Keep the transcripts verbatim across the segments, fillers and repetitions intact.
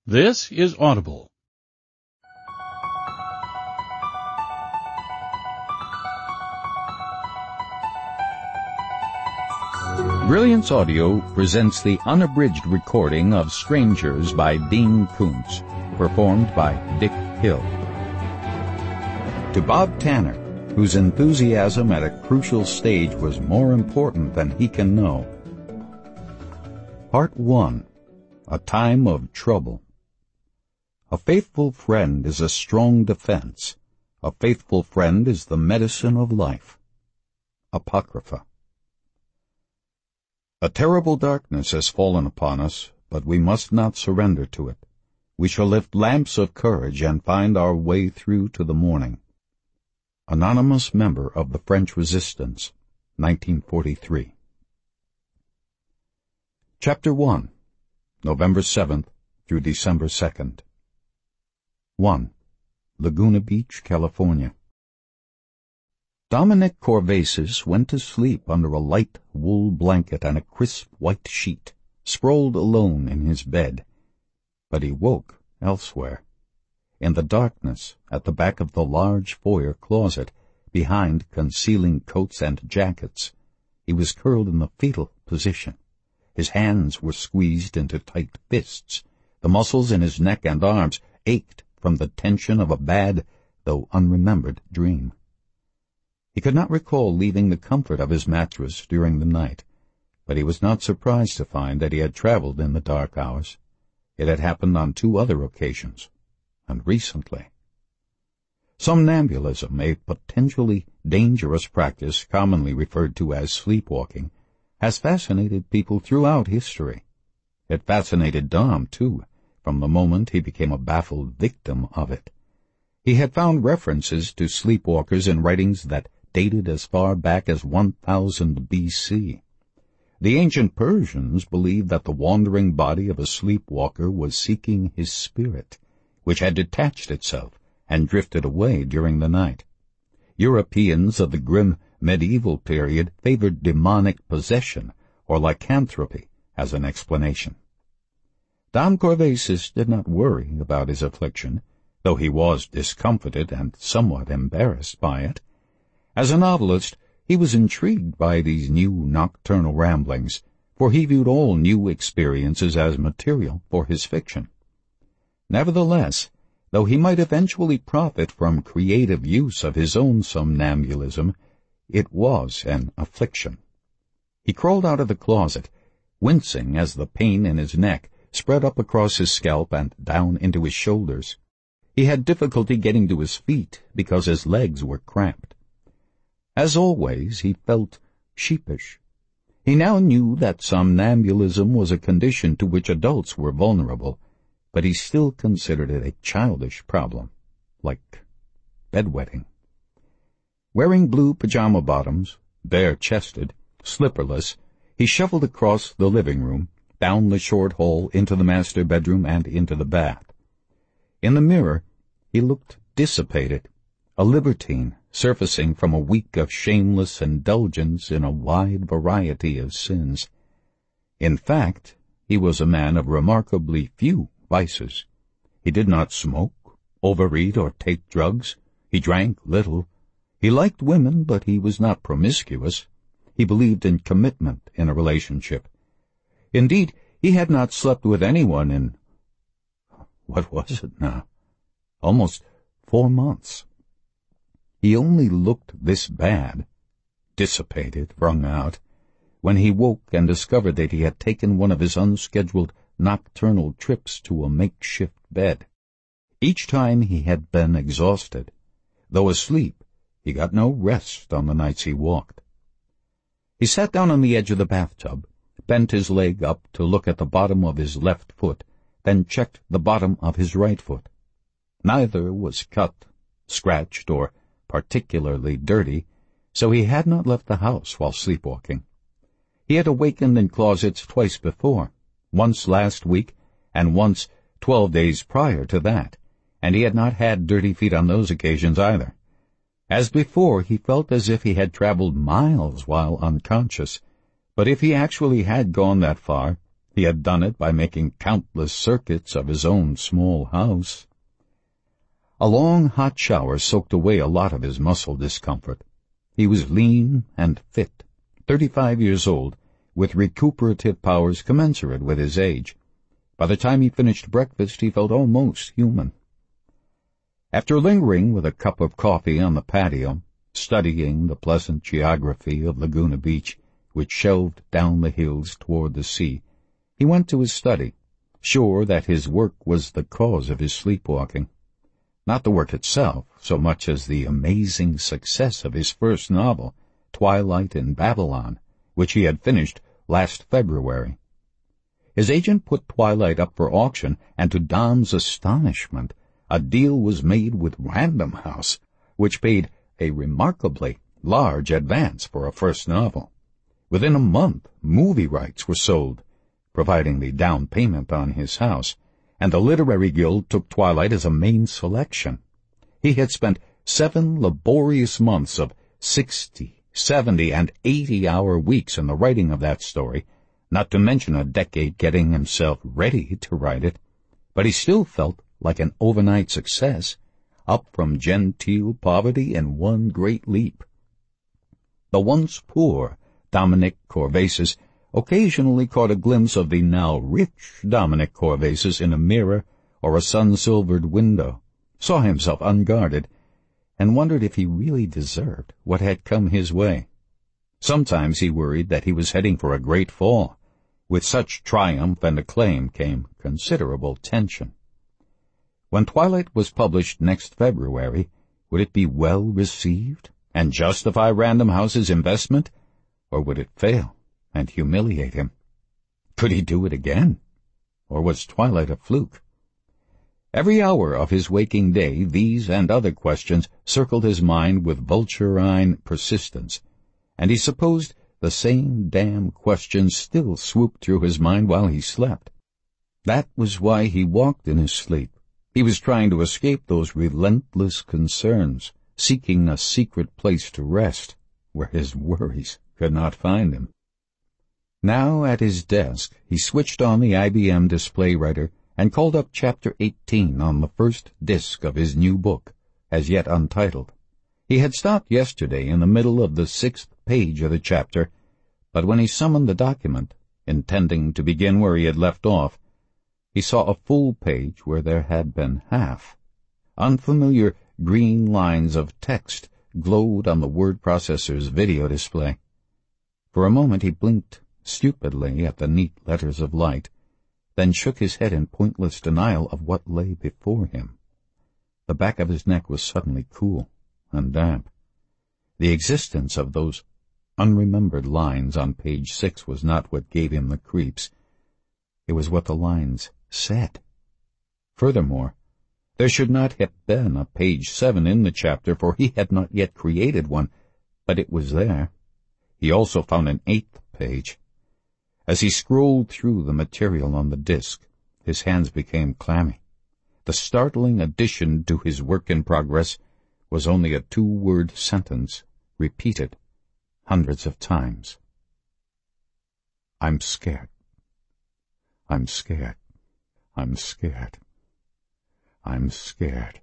This is Audible. Brilliance Audio presents the unabridged recording of Strangers by Dean Koontz, performed by Dick Hill. To Bob Tanner, whose enthusiasm at a crucial stage was more important than he can know. Part one. A Time of Trouble. A faithful friend is a strong defense. A faithful friend is the medicine of life. Apocrypha. A terrible darkness has fallen upon us, but we must not surrender to it. We shall lift lamps of courage and find our way through to the morning. Anonymous member of the French Resistance, nineteen forty-three. Chapter one. November seventh through December second. one. Laguna Beach, California. Dominic Corvasis went to sleep under a light wool blanket and a crisp white sheet, sprawled alone in his bed. But he woke elsewhere. In the darkness, at the back of the large foyer closet, behind concealing coats and jackets, he was curled in the fetal position. His hands were squeezed into tight fists. The muscles in his neck and arms ached from the tension of a bad, though unremembered, dream. He could not recall leaving the comfort of his mattress during the night, but he was not surprised to find that he had traveled in the dark hours. It had happened on two other occasions, and recently. Somnambulism, a potentially dangerous practice commonly referred to as sleepwalking, has fascinated people throughout history. It fascinated Dom, too, from the moment he became a baffled victim of it. He had found references to sleepwalkers in writings that dated as far back as one thousand B C. The ancient Persians believed that the wandering body of a sleepwalker was seeking his spirit, which had detached itself and drifted away during the night. Europeans of the grim medieval period favored demonic possession or lycanthropy as an explanation. Dom Corvasis did not worry about his affliction, though he was discomfited and somewhat embarrassed by it. As a novelist, he was intrigued by these new nocturnal ramblings, for he viewed all new experiences as material for his fiction. Nevertheless, though he might eventually profit from creative use of his own somnambulism, it was an affliction. He crawled out of the closet, wincing as the pain in his neck spread up across his scalp and down into his shoulders. He had difficulty getting to his feet because his legs were cramped. As always, he felt sheepish. He now knew that somnambulism was a condition to which adults were vulnerable, but he still considered it a childish problem, like bedwetting. Wearing blue pajama bottoms, bare-chested, slipperless, he shuffled across the living room, down the short hall into the master bedroom and into the bath. In the mirror, he looked dissipated, a libertine surfacing from a week of shameless indulgence in a wide variety of sins. In fact, he was a man of remarkably few vices. He did not smoke, overeat, or take drugs. He drank little. He liked women, but he was not promiscuous. He believed in commitment in a relationship. Indeed, he had not slept with anyone in, what was it now, almost four months. He only looked this bad, dissipated, wrung out, when he woke and discovered that he had taken one of his unscheduled nocturnal trips to a makeshift bed. Each time he had been exhausted. Though asleep, he got no rest on the nights he walked. He sat down on the edge of the bathtub, bent his leg up to look at the bottom of his left foot, then checked the bottom of his right foot. Neither was cut, scratched, or particularly dirty, so he had not left the house while sleepwalking. He had awakened in closets twice before, once last week and once twelve days prior to that, and he had not had dirty feet on those occasions either. As before, he felt as if he had traveled miles while unconscious, but if he actually had gone that far, He had done it by making countless circuits of his own small house. A long hot shower soaked away a lot of his muscle discomfort. He was lean and fit, thirty-five years old, with recuperative powers commensurate with his age. By the time he finished breakfast, he felt almost human. After lingering with a cup of coffee on the patio, studying the pleasant geography of Laguna Beach, which shelved down the hills toward the sea, he went to his study, sure that his work was the cause of his sleepwalking. Not the work itself, so much as the amazing success of his first novel, Twilight in Babylon, which he had finished last February. His agent put Twilight up for auction, and to Dom's astonishment, a deal was made with Random House, which paid a remarkably large advance for a first novel. Within a month, movie rights were sold, providing the down payment on his house, and the Literary Guild took Twilight as a main selection. He had spent seven laborious months of sixty, seventy, and eighty-hour weeks in the writing of that story, not to mention a decade getting himself ready to write it, but he still felt like an overnight success, up from genteel poverty in one great leap. The once poor Dominic Corvasis occasionally caught a glimpse of the now rich Dominic Corvasis in a mirror or a sun-silvered window, saw himself unguarded, and wondered if he really deserved what had come his way. Sometimes he worried that he was heading for a great fall. With such triumph and acclaim came considerable tension. When Twilight was published next February, would it be well received and justify Random House's investment, or would it fail and humiliate him? Could he do it again? Or was Twilight a fluke? Every hour of his waking day, these and other questions circled his mind with vulturine persistence, and he supposed the same damn questions still swooped through his mind while he slept. That was why he walked in his sleep. He was trying to escape those relentless concerns, seeking a secret place to rest, where his worries could not find him. Now at his desk, he switched on the I B M display writer and called up chapter eighteen on the first disc of his new book, as yet untitled. He had stopped yesterday in the middle of the sixth page of the chapter, but when he summoned the document, intending to begin where he had left off, he saw a full page where there had been half. Unfamiliar green lines of text glowed on the word processor's video display. For a moment he blinked stupidly at the neat letters of light, then shook his head in pointless denial of what lay before him. The back of his neck was suddenly cool and damp. The existence of those unremembered lines on page six was not what gave him the creeps. It was what the lines said. Furthermore, there should not have been a page seven in the chapter, for he had not yet created one, but it was there. He also found an eighth page. As he scrolled through the material on the disk, his hands became clammy. The startling addition to his work in progress was only a two-word sentence, repeated hundreds of times. I'm scared. I'm scared. I'm scared. I'm scared.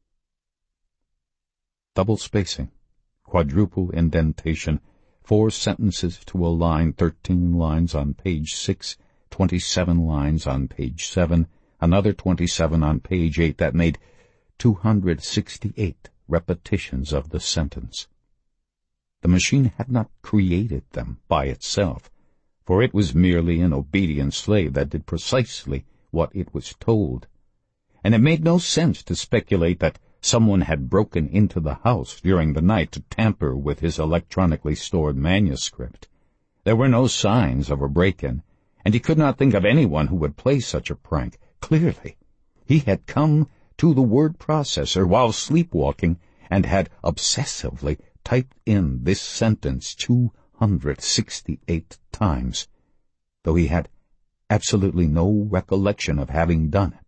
Double spacing, quadruple indentation, four sentences to a line, thirteen lines on page six, twenty-seven lines on page seven, another twenty-seven on page eight. That made two hundred sixty-eight repetitions of the sentence. The machine had not created them by itself, for it was merely an obedient slave that did precisely what it was told. And it made no sense to speculate that someone had broken into the house during the night to tamper with his electronically stored manuscript. There were no signs of a break-in, and he could not think of anyone who would play such a prank. Clearly, he had come to the word processor while sleepwalking and had obsessively typed in this sentence two hundred sixty-eight times, though he had absolutely no recollection of having done it.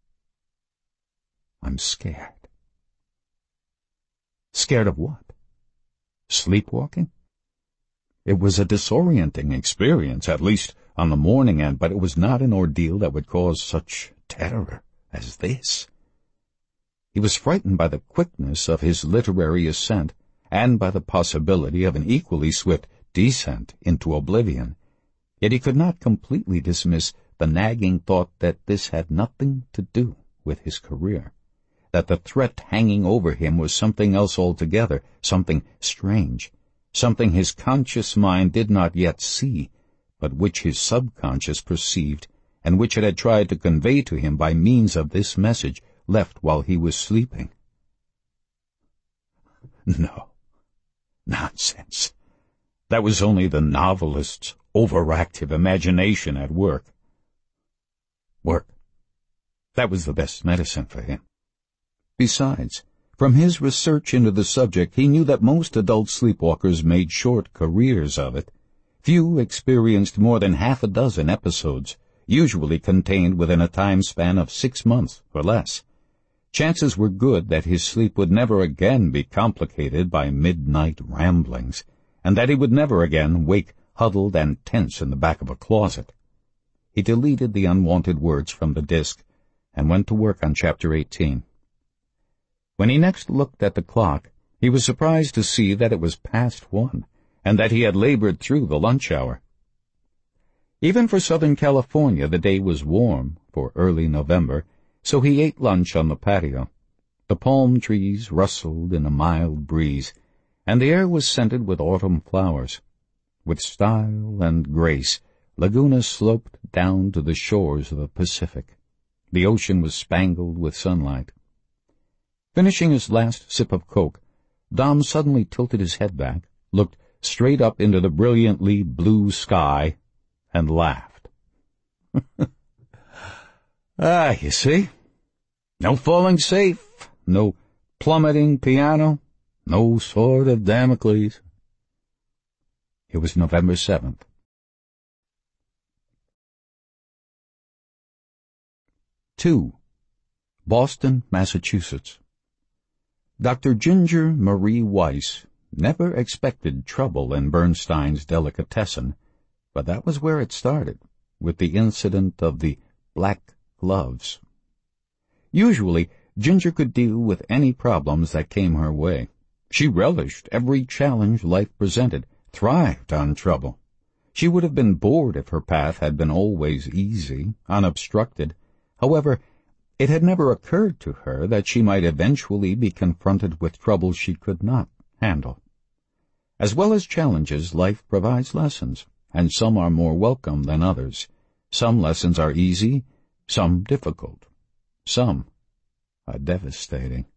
I'm scared. Scared of what? Sleepwalking? It was a disorienting experience, at least on the morning end, but it was not an ordeal that would cause such terror as this. He was frightened by the quickness of his literary ascent, and by the possibility of an equally swift descent into oblivion. Yet he could not completely dismiss the nagging thought that this had nothing to do with his career, that the threat hanging over him was something else altogether, something strange, something his conscious mind did not yet see, but which his subconscious perceived, and which it had tried to convey to him by means of this message left while he was sleeping. No. Nonsense. That was only the novelist's overactive imagination at work. Work. That was the best medicine for him. Besides, from his research into the subject, he knew that most adult sleepwalkers made short careers of it. Few experienced more than half a dozen episodes, usually contained within a time span of six months or less. Chances were good that his sleep would never again be complicated by midnight ramblings, and that he would never again wake huddled and tense in the back of a closet. He deleted the unwanted words from the disk and went to work on Chapter eighteen. When he next looked at the clock, he was surprised to see that it was past one, and that he had labored through the lunch hour. Even for Southern California, the day was warm for early November, so he ate lunch on the patio. The palm trees rustled in a mild breeze, and the air was scented with autumn flowers. With style and grace, Laguna sloped down to the shores of the Pacific. The ocean was spangled with sunlight. Finishing his last sip of Coke, Dom suddenly tilted his head back, looked straight up into the brilliantly blue sky, and laughed. Ah, you see? No falling safe, no plummeting piano, no sword of Damocles. It was November seventh. Two. Boston, Massachusetts. Doctor Ginger Marie Weiss never expected trouble in Bernstein's delicatessen, but that was where it started, with the incident of the black gloves. Usually, Ginger could deal with any problems that came her way. She relished every challenge life presented, thrived on trouble. She would have been bored if her path had been always easy, unobstructed. However, it had never occurred to her that she might eventually be confronted with trouble she could not handle. As well as challenges, life provides lessons, and some are more welcome than others. Some lessons are easy, some difficult. Some are devastating.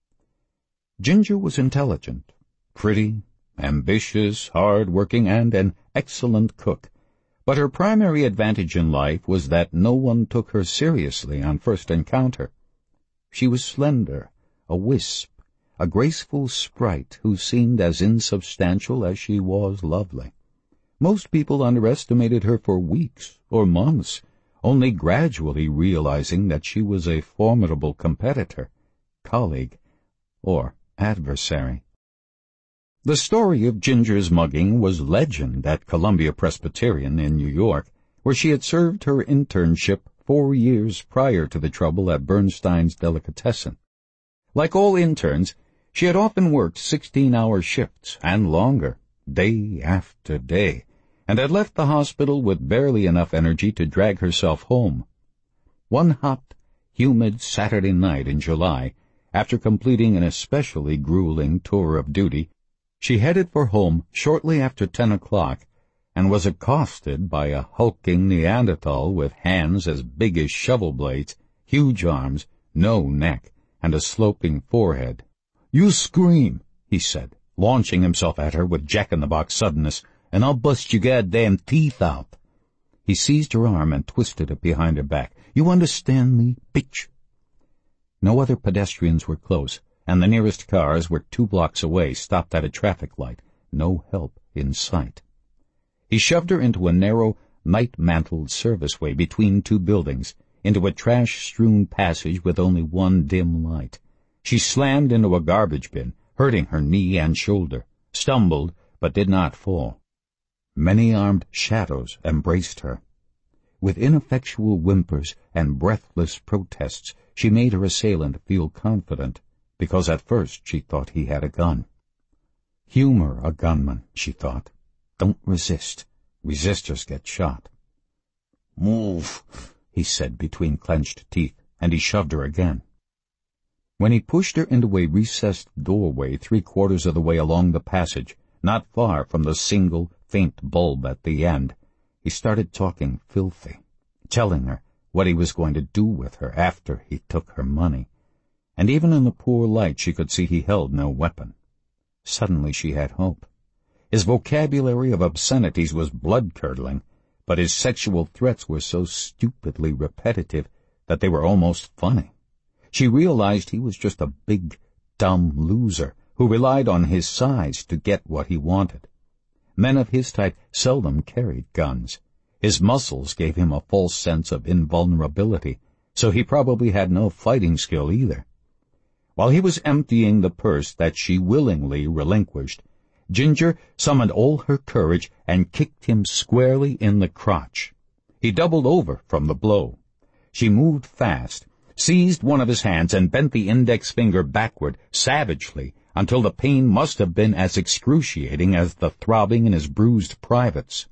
Ginger was intelligent, pretty, ambitious, hard-working, and an excellent cook. But her primary advantage in life was that no one took her seriously on first encounter. She was slender, a wisp, a graceful sprite who seemed as insubstantial as she was lovely. Most people underestimated her for weeks or months, only gradually realizing that she was a formidable competitor, colleague, or adversary. The story of Ginger's mugging was legend at Columbia Presbyterian in New York, where she had served her internship four years prior to the trouble at Bernstein's delicatessen. Like all interns, she had often worked sixteen-hour shifts and longer, day after day, and had left the hospital with barely enough energy to drag herself home. One hot, humid Saturday night in July, after completing an especially grueling tour of duty, she headed for home shortly after ten o'clock and was accosted by a hulking Neanderthal with hands as big as shovel blades, huge arms, no neck, and a sloping forehead. "You scream," he said, launching himself at her with jack-in-the-box suddenness, "and I'll bust your goddamn teeth out." He seized her arm and twisted it behind her back. "You understand me, bitch?" No other pedestrians were close, and the nearest cars were two blocks away, stopped at a traffic light. No help in sight. He shoved her into a narrow, night-mantled serviceway between two buildings, into a trash-strewn passage with only one dim light. She slammed into a garbage bin, hurting her knee and shoulder, stumbled, but did not fall. Many armed shadows embraced her, With ineffectual whimpers and breathless protests, she made her assailant feel confident, because at first she thought he had a gun. Humor a gunman, she thought. Don't resist. Resistors get shot. Move, he said between clenched teeth, and he shoved her again. When he pushed her into a recessed doorway three-quarters of the way along the passage, not far from the single, faint bulb at the end, he started talking filthy, telling her what he was going to do with her after he took her money, and even in the poor light she could see he held no weapon. Suddenly she had hope. His vocabulary of obscenities was blood-curdling, but his sexual threats were so stupidly repetitive that they were almost funny. She realized he was just a big, dumb loser who relied on his size to get what he wanted. Men of his type seldom carried guns. His muscles gave him a false sense of invulnerability, so he probably had no fighting skill either. While he was emptying the purse that she willingly relinquished, Ginger summoned all her courage and kicked him squarely in the crotch. He doubled over from the blow. She moved fast, seized one of his hands, and bent the index finger backward, savagely, until the pain must have been as excruciating as the throbbing in his bruised privates.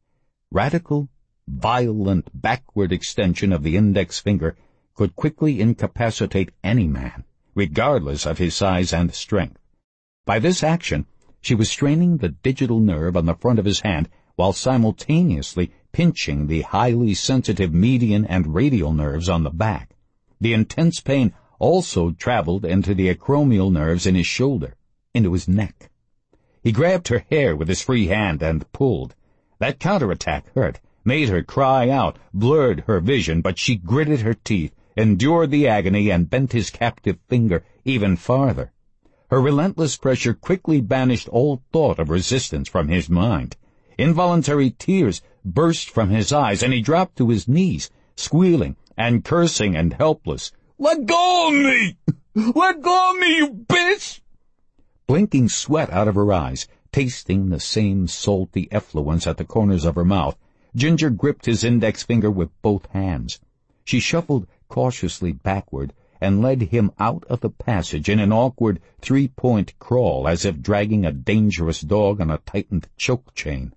Radical, violent backward extension of the index finger could quickly incapacitate any man, regardless of his size and strength. By this action, she was straining the digital nerve on the front of his hand while simultaneously pinching the highly sensitive median and radial nerves on the back. The intense pain also traveled into the acromial nerves in his shoulder, into his neck. He grabbed her hair with his free hand and pulled. That counterattack hurt, made her cry out, blurred her vision, but she gritted her teeth, endured the agony, and bent his captive finger even farther. Her relentless pressure quickly banished all thought of resistance from his mind. Involuntary tears burst from his eyes, and he dropped to his knees, squealing and cursing and helpless. "Let go of me! Let go of me, you bitch!" Blinking sweat out of her eyes, tasting the same salty effluence at the corners of her mouth, Ginger gripped his index finger with both hands. She shuffled cautiously backward and led him out of the passage in an awkward three-point crawl, as if dragging a dangerous dog on a tightened choke chain.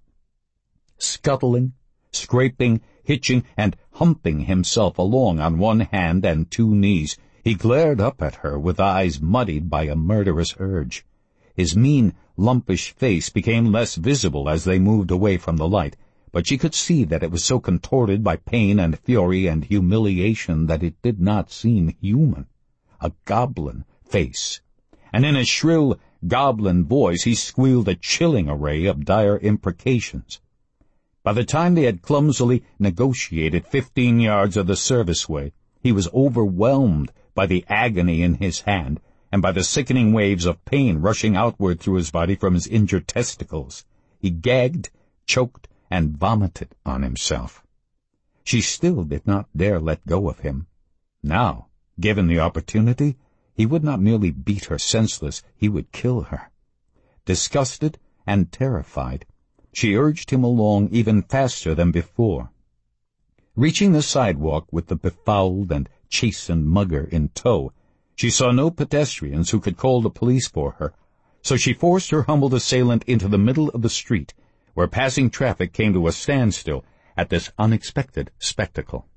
Scuttling, scraping, hitching, and humping himself along on one hand and two knees, he glared up at her with eyes muddied by a murderous urge. His mean, lumpish face became less visible as they moved away from the light, but she could see that it was so contorted by pain and fury and humiliation that it did not seem human. A goblin face. And in a shrill, goblin voice he squealed a chilling array of dire imprecations. By the time they had clumsily negotiated fifteen yards of the serviceway, he was overwhelmed by the agony in his hand and by the sickening waves of pain rushing outward through his body from his injured testicles. He gagged, choked, and vomited on himself. She still did not dare let go of him. Now, given the opportunity, he would not merely beat her senseless, he would kill her. Disgusted and terrified, she urged him along even faster than before. Reaching the sidewalk with the befouled and chastened mugger in tow, she saw no pedestrians who could call the police for her, so she forced her humbled assailant into the middle of the street, where passing traffic came to a standstill at this unexpected spectacle.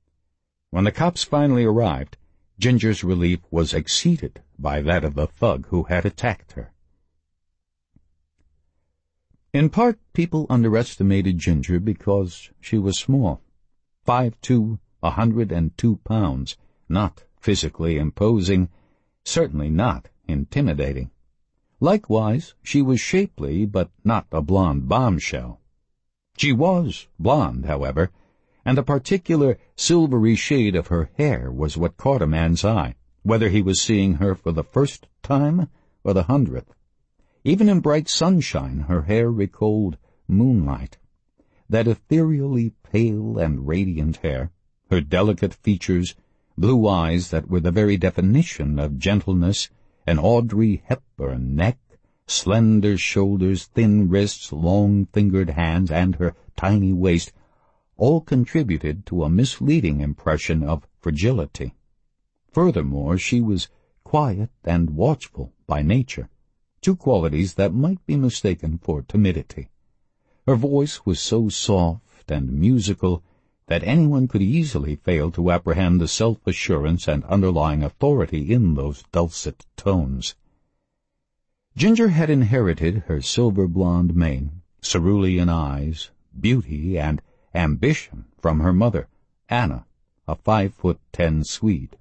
When the cops finally arrived, Ginger's relief was exceeded by that of the thug who had attacked her. In part, people underestimated Ginger because she was small, five foot two, a hundred and two pounds, not physically imposing, certainly not intimidating. Likewise, she was shapely, but not a blonde bombshell. She was blonde, however, and a particular silvery shade of her hair was what caught a man's eye, whether he was seeing her for the first time or the hundredth. Even in bright sunshine, her hair recalled moonlight. That ethereally pale and radiant hair, her delicate features, blue eyes that were the very definition of gentleness, an Audrey Hepburn neck, slender shoulders, thin wrists, long-fingered hands, and her tiny waist, all contributed to a misleading impression of fragility. Furthermore, she was quiet and watchful by nature, two qualities that might be mistaken for timidity. Her voice was so soft and musical that anyone could easily fail to apprehend the self-assurance and underlying authority in those dulcet tones. Ginger had inherited her silver-blonde mane, cerulean eyes, beauty, and ambition from her mother, Anna, a five-foot-ten Swede.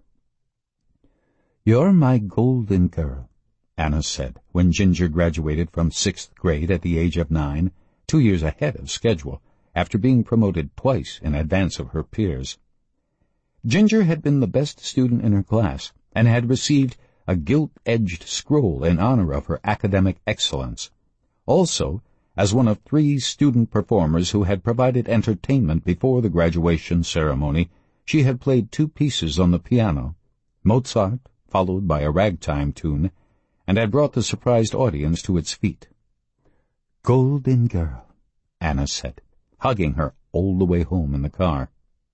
"You're my golden girl," Anna said when Ginger graduated from sixth grade at the age of nine, two years ahead of schedule, after being promoted twice in advance of her peers. Ginger had been the best student in her class and had received a gilt-edged scroll in honor of her academic excellence. Also, as one of three student performers who had provided entertainment before the graduation ceremony, she had played two pieces on the piano, Mozart, followed by a ragtime tune, and had brought the surprised audience to its feet. "Golden girl," Anna said, hugging her all the way home in the car.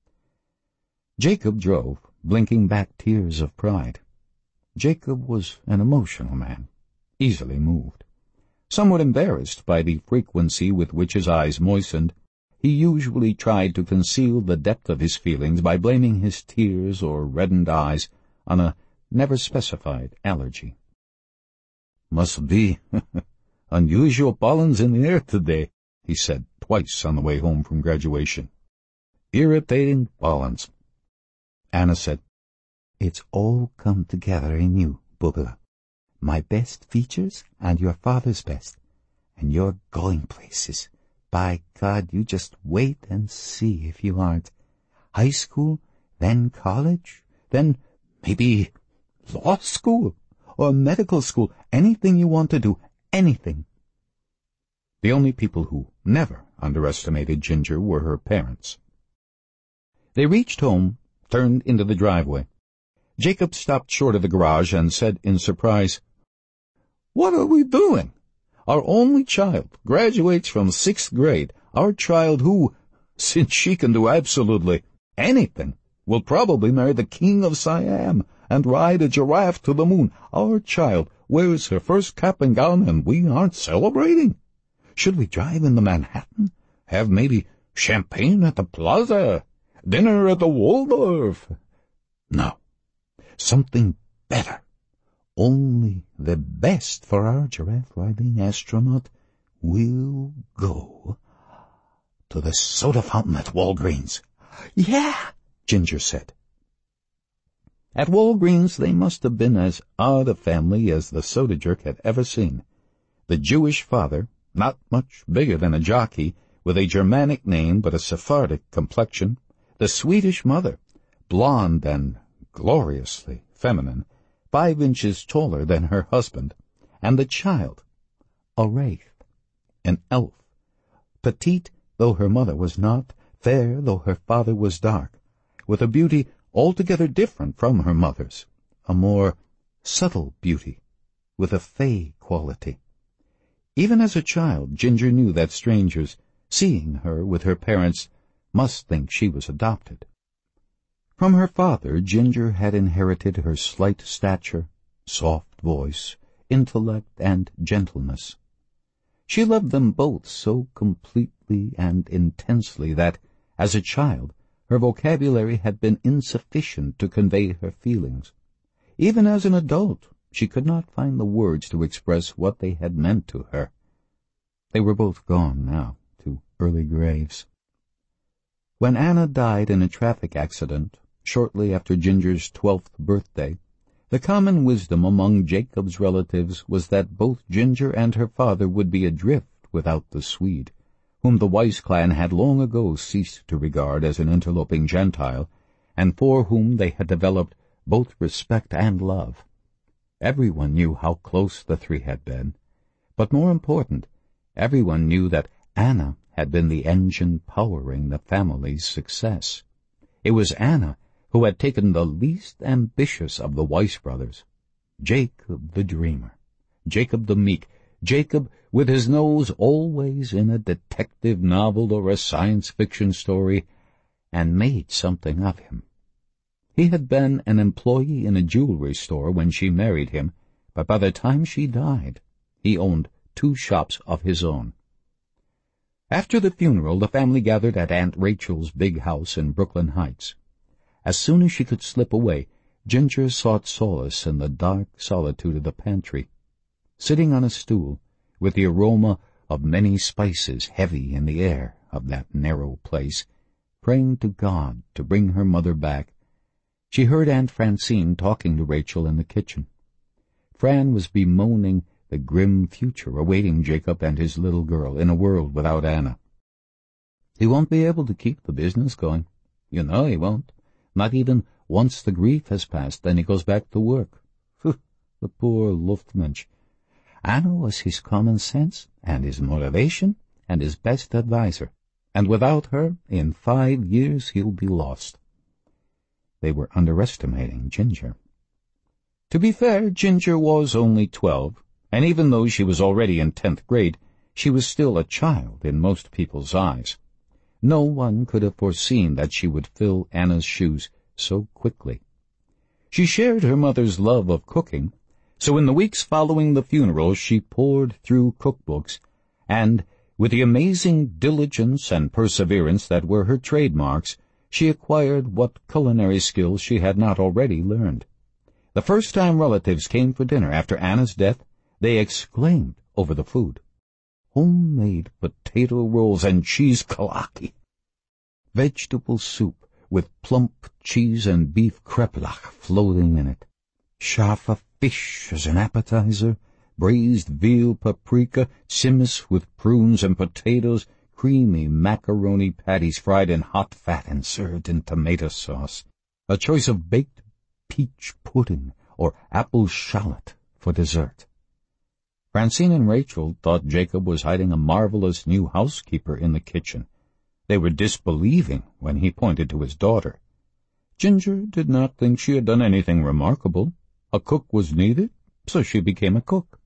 Jacob drove, blinking back tears of pride. Jacob was an emotional man, easily moved. Somewhat embarrassed by the frequency with which his eyes moistened, he usually tried to conceal the depth of his feelings by blaming his tears or reddened eyes on a never-specified allergy. "Must be unusual pollens in the air today," he said twice on the way home from graduation. "Irritating pollens." Anna said, "It's all come together in you, Bubba. My best features and your father's best. And you're going places. By God, you just wait and see if you aren't. High school, then college, then maybe law school or medical school. Anything you want to do, anything." The only people who never underestimated Ginger were her parents. They reached home, turned into the driveway. Jacob stopped short of the garage and said in surprise, "What are we doing? Our only child graduates from sixth grade. Our child who, since she can do absolutely anything, will probably marry the king of Siam and ride a giraffe to the moon. Our child wears her first cap and gown and we aren't celebrating. Should we drive into Manhattan? Have maybe champagne at the Plaza? Dinner at the Waldorf? No, something better. Only the best for our giraffe-riding astronaut. We'll go to the soda fountain at Walgreens." "Yeah," Ginger said. At Walgreens they must have been as odd a family as the soda jerk had ever seen. The Jewish father, not much bigger than a jockey, with a Germanic name but a Sephardic complexion. The Swedish mother, blonde and gloriously feminine, five inches taller than her husband, and the child, a wraith, an elf, petite though her mother was not, fair though her father was dark, with a beauty altogether different from her mother's, a more subtle beauty, with a fey quality. Even as a child, Ginger knew that strangers, seeing her with her parents, must think she was adopted. From her father, Ginger had inherited her slight stature, soft voice, intellect, and gentleness. She loved them both so completely and intensely that, as a child, her vocabulary had been insufficient to convey her feelings. Even as an adult, she could not find the words to express what they had meant to her. They were both gone now, to early graves. When Anna died in a traffic accident, shortly after Ginger's twelfth birthday, the common wisdom among Jacob's relatives was that both Ginger and her father would be adrift without the Swede, whom the Weiss clan had long ago ceased to regard as an interloping Gentile, and for whom they had developed both respect and love. Everyone knew how close the three had been, but more important, everyone knew that Anna had been the engine powering the family's success. It was Anna who had taken the least ambitious of the Weiss brothers, Jacob the dreamer, Jacob the meek, Jacob with his nose always in a detective novel or a science fiction story, and made something of him. He had been an employee in a jewelry store when she married him, but by the time she died, he owned two shops of his own. After the funeral, the family gathered at Aunt Rachel's big house in Brooklyn Heights. As soon as she could slip away, Ginger sought solace in the dark solitude of the pantry. Sitting on a stool, with the aroma of many spices heavy in the air of that narrow place, praying to God to bring her mother back, she heard Aunt Francine talking to Rachel in the kitchen. Fran was bemoaning the grim future awaiting Jacob and his little girl in a world without Anna. "He won't be able to keep the business going. You know he won't. Not even once the grief has passed, then he goes back to work. Phew, the poor Luftmensch. Anna was his common sense and his motivation and his best adviser, and without her, in five years he'll be lost." They were underestimating Ginger. To be fair, Ginger was only twelve, and even though she was already in tenth grade, she was still a child in most people's eyes. No one could have foreseen that she would fill Anna's shoes so quickly. She shared her mother's love of cooking, so in the weeks following the funeral she pored through cookbooks, and, with the amazing diligence and perseverance that were her trademarks, she acquired what culinary skills she had not already learned. The first time relatives came for dinner after Anna's death, they exclaimed over the food. Homemade potato rolls and cheese kalaki. Vegetable soup with plump cheese and beef kreplach floating in it. Schaffer fish as an appetizer, braised veal paprika, tzimmes with prunes and potatoes, creamy macaroni patties fried in hot fat and served in tomato sauce, a choice of baked peach pudding or apple shallot for dessert. Francine and Rachel thought Jacob was hiding a marvelous new housekeeper in the kitchen. They were disbelieving when he pointed to his daughter. Ginger did not think she had done anything remarkable. A cook was needed, so she became a cook.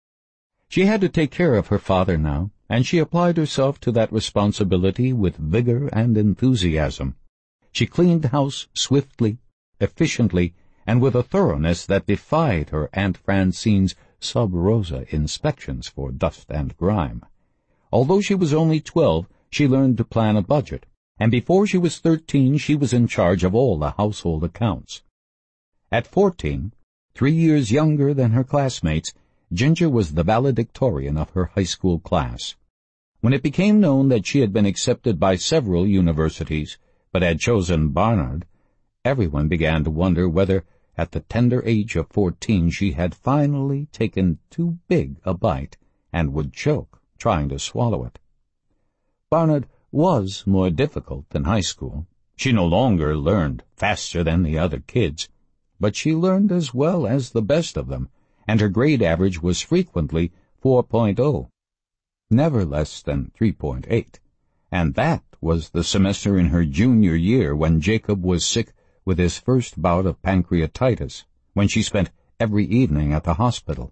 She had to take care of her father now, and she applied herself to that responsibility with vigor and enthusiasm. She cleaned the house swiftly, efficiently, and with a thoroughness that defied her Aunt Francine's sub rosa inspections for dust and grime. Although she was only twelve, she learned to plan a budget, and before she was thirteen she was in charge of all the household accounts. At fourteen, three years younger than her classmates, Ginger was the valedictorian of her high school class. When it became known that she had been accepted by several universities, but had chosen Barnard, everyone began to wonder whether, at the tender age of fourteen, she had finally taken too big a bite and would choke trying to swallow it. Barnard was more difficult than high school. She no longer learned faster than the other kids, but she learned as well as the best of them, and her grade average was frequently four point oh, never less than three point eight, and that was the semester in her junior year when Jacob was sick with his first bout of pancreatitis, when she spent every evening at the hospital.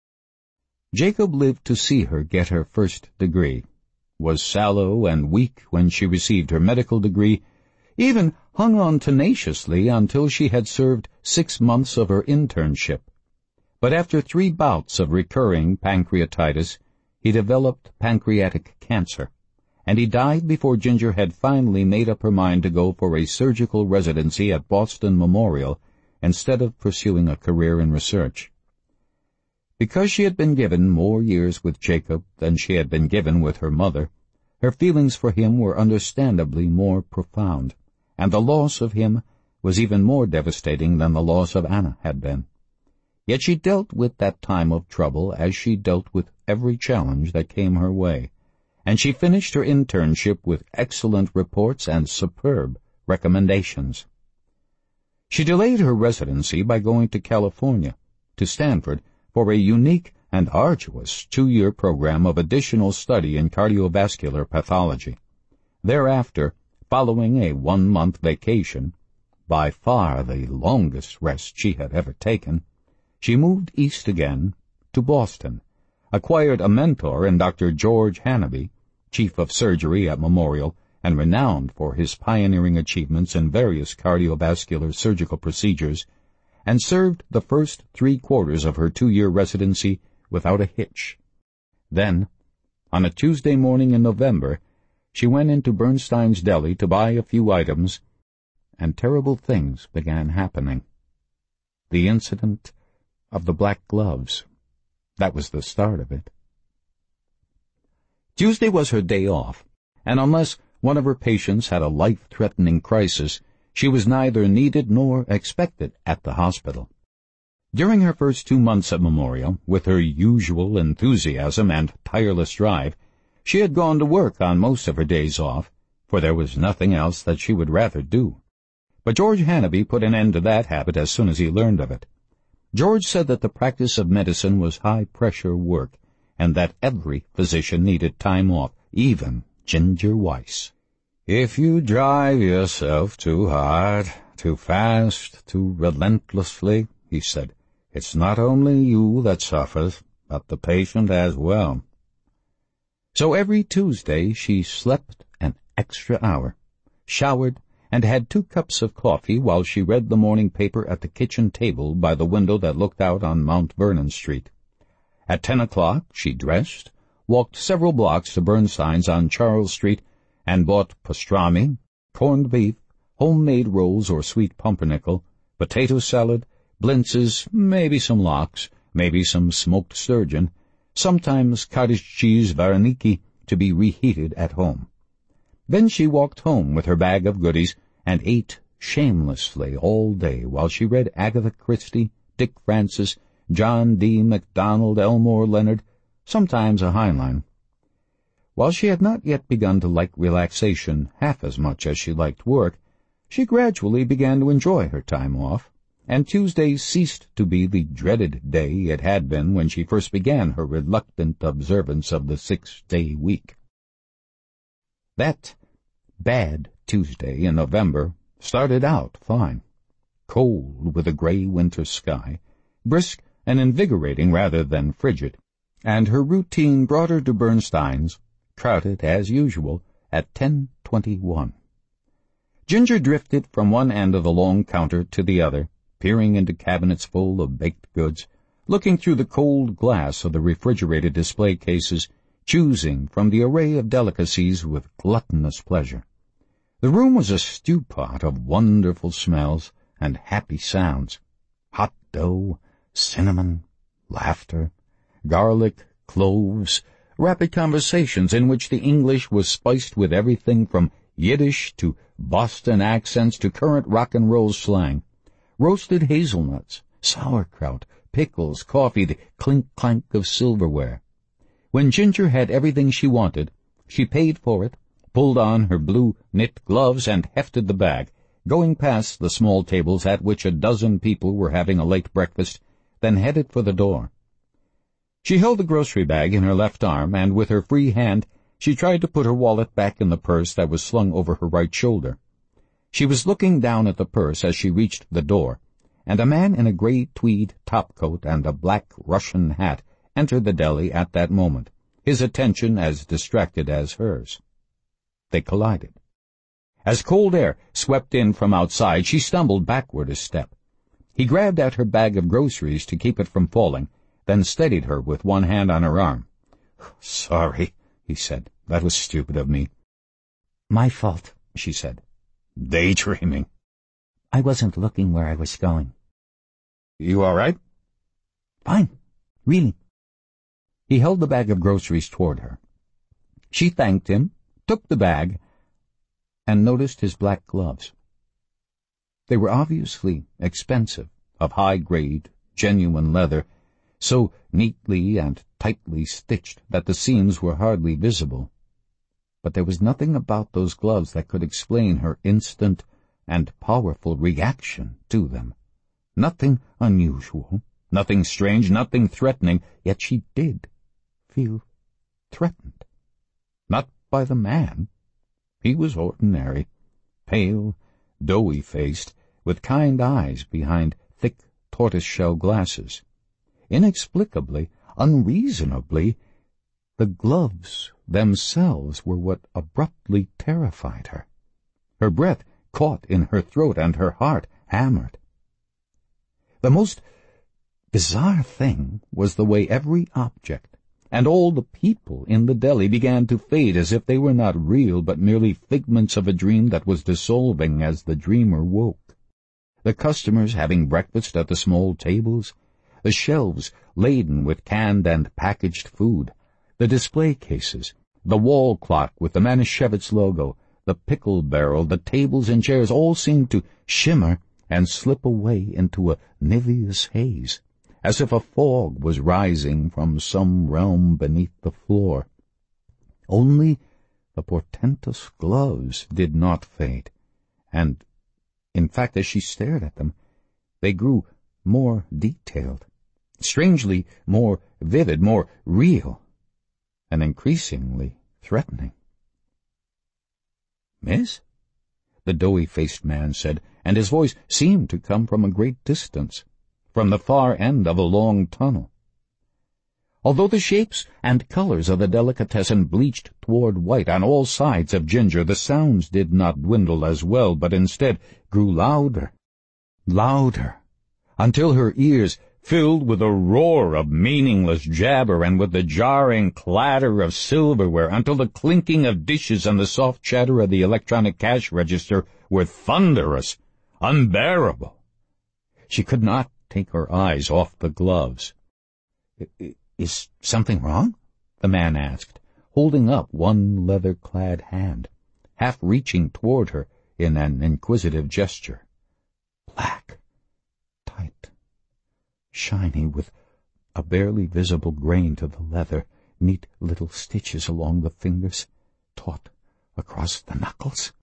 Jacob lived to see her get her first degree, was sallow and weak when she received her medical degree, even hung on tenaciously until she had served six months of her internship. But after three bouts of recurring pancreatitis, he developed pancreatic cancer, and he died before Ginger had finally made up her mind to go for a surgical residency at Boston Memorial instead of pursuing a career in research. Because she had been given more years with Jacob than she had been given with her mother, her feelings for him were understandably more profound, and the loss of him was even more devastating than the loss of Anna had been. Yet she dealt with that time of trouble as she dealt with every challenge that came her way, and she finished her internship with excellent reports and superb recommendations. She delayed her residency by going to California, to Stanford, for a unique and arduous two-year program of additional study in cardiovascular pathology. Thereafter, following a one-month vacation, by far the longest rest she had ever taken, she moved east again to Boston, acquired a mentor in Doctor George Hanaby, chief of surgery at Memorial, and renowned for his pioneering achievements in various cardiovascular surgical procedures, and served the first three quarters of her two-year residency without a hitch. Then, on a Tuesday morning in November, she went into Bernstein's deli to buy a few items, and terrible things began happening. The incident of the black gloves. That was the start of it. Tuesday was her day off, and unless one of her patients had a life-threatening crisis, she was neither needed nor expected at the hospital. During her first two months at Memorial, with her usual enthusiasm and tireless drive, she had gone to work on most of her days off, for there was nothing else that she would rather do. But George Hannafy put an end to that habit as soon as he learned of it. George said that the practice of medicine was high-pressure work, and that every physician needed time off, even Ginger Weiss. "If you drive yourself too hard, too fast, too relentlessly," he said, "it's not only you that suffers, but the patient as well." So every Tuesday she slept an extra hour, showered, and had two cups of coffee while she read the morning paper at the kitchen table by the window that looked out on Mount Vernon Street. At ten o'clock she dressed, walked several blocks to Bernstein's on Charles Street, and bought pastrami, corned beef, homemade rolls or sweet pumpernickel, potato salad, blintzes, maybe some lox, maybe some smoked sturgeon, sometimes cottage cheese vareniki to be reheated at home. Then she walked home with her bag of goodies and ate shamelessly all day while she read Agatha Christie, Dick Francis, John D. MacDonald, Elmore Leonard, sometimes a Heinlein. While she had not yet begun to like relaxation half as much as she liked work, she gradually began to enjoy her time off, and Tuesday ceased to be the dreaded day it had been when she first began her reluctant observance of the six-day week. That bad Tuesday in November started out fine. Cold with a gray winter sky, brisk and invigorating rather than frigid, and her routine brought her to Bernstein's, crowded as usual, at ten twenty-one. Ginger drifted from one end of the long counter to the other, peering into cabinets full of baked goods, looking through the cold glass of the refrigerated display cases, choosing from the array of delicacies with gluttonous pleasure. The room was a stew-pot of wonderful smells and happy sounds. Hot dough, cinnamon, laughter, garlic, cloves, rapid conversations in which the English was spiced with everything from Yiddish to Boston accents to current rock-and-roll slang, roasted hazelnuts, sauerkraut, pickles, coffee, the clink-clank of silverware. When Ginger had everything she wanted, she paid for it, pulled on her blue knit gloves, and hefted the bag, going past the small tables at which a dozen people were having a late breakfast, then headed for the door. She held the grocery bag in her left arm, and with her free hand she tried to put her wallet back in the purse that was slung over her right shoulder. She was looking down at the purse as she reached the door, and a man in a gray tweed topcoat and a black Russian hat entered the deli at that moment, his attention as distracted as hers. They collided. As cold air swept in from outside, she stumbled backward a step. He grabbed at her bag of groceries to keep it from falling, then steadied her with one hand on her arm. "Sorry," he said. "That was stupid of me." "My fault," she said. "Daydreaming." "I wasn't looking where I was going." "You all right?" "Fine. Really." He held the bag of groceries toward her. She thanked him, took the bag, and noticed his black gloves. They were obviously expensive, of high grade, genuine leather, so neatly and tightly stitched that the seams were hardly visible. But there was nothing about those gloves that could explain her instant and powerful reaction to them. Nothing unusual, nothing strange, nothing threatening, yet she did feel threatened. Not by the man. He was ordinary, pale, doughy-faced, with kind eyes behind thick tortoise-shell glasses. Inexplicably, unreasonably, the gloves themselves were what abruptly terrified her. Her breath caught in her throat and her heart hammered. The most bizarre thing was the way every object and all the people in the deli began to fade as if they were not real but merely figments of a dream that was dissolving as the dreamer woke. The customers having breakfast at the small tables, the shelves laden with canned and packaged food, the display cases, the wall clock with the Manischewitz logo, the pickle barrel, the tables and chairs all seemed to shimmer and slip away into a niveous haze, as if a fog was rising from some realm beneath the floor. Only the portentous gloves did not fade, and, in fact, as she stared at them, they grew more detailed, strangely more vivid, more real, and increasingly threatening. "Miss?" the doughy-faced man said, and his voice seemed to come from a great distance, from the far end of a long tunnel. Although the shapes and colors of the delicatessen bleached toward white on all sides of Ginger, the sounds did not dwindle as well, but instead grew louder, louder, until her ears filled with a roar of meaningless jabber and with the jarring clatter of silverware, until the clinking of dishes and the soft chatter of the electronic cash register were thunderous, unbearable. She could not take her eyes off the gloves. "Is something wrong?" the man asked, holding up one leather-clad hand, half reaching toward her in an inquisitive gesture. Black, tight, shiny, with a barely visible grain to the leather, neat little stitches along the fingers, taut across the knuckles.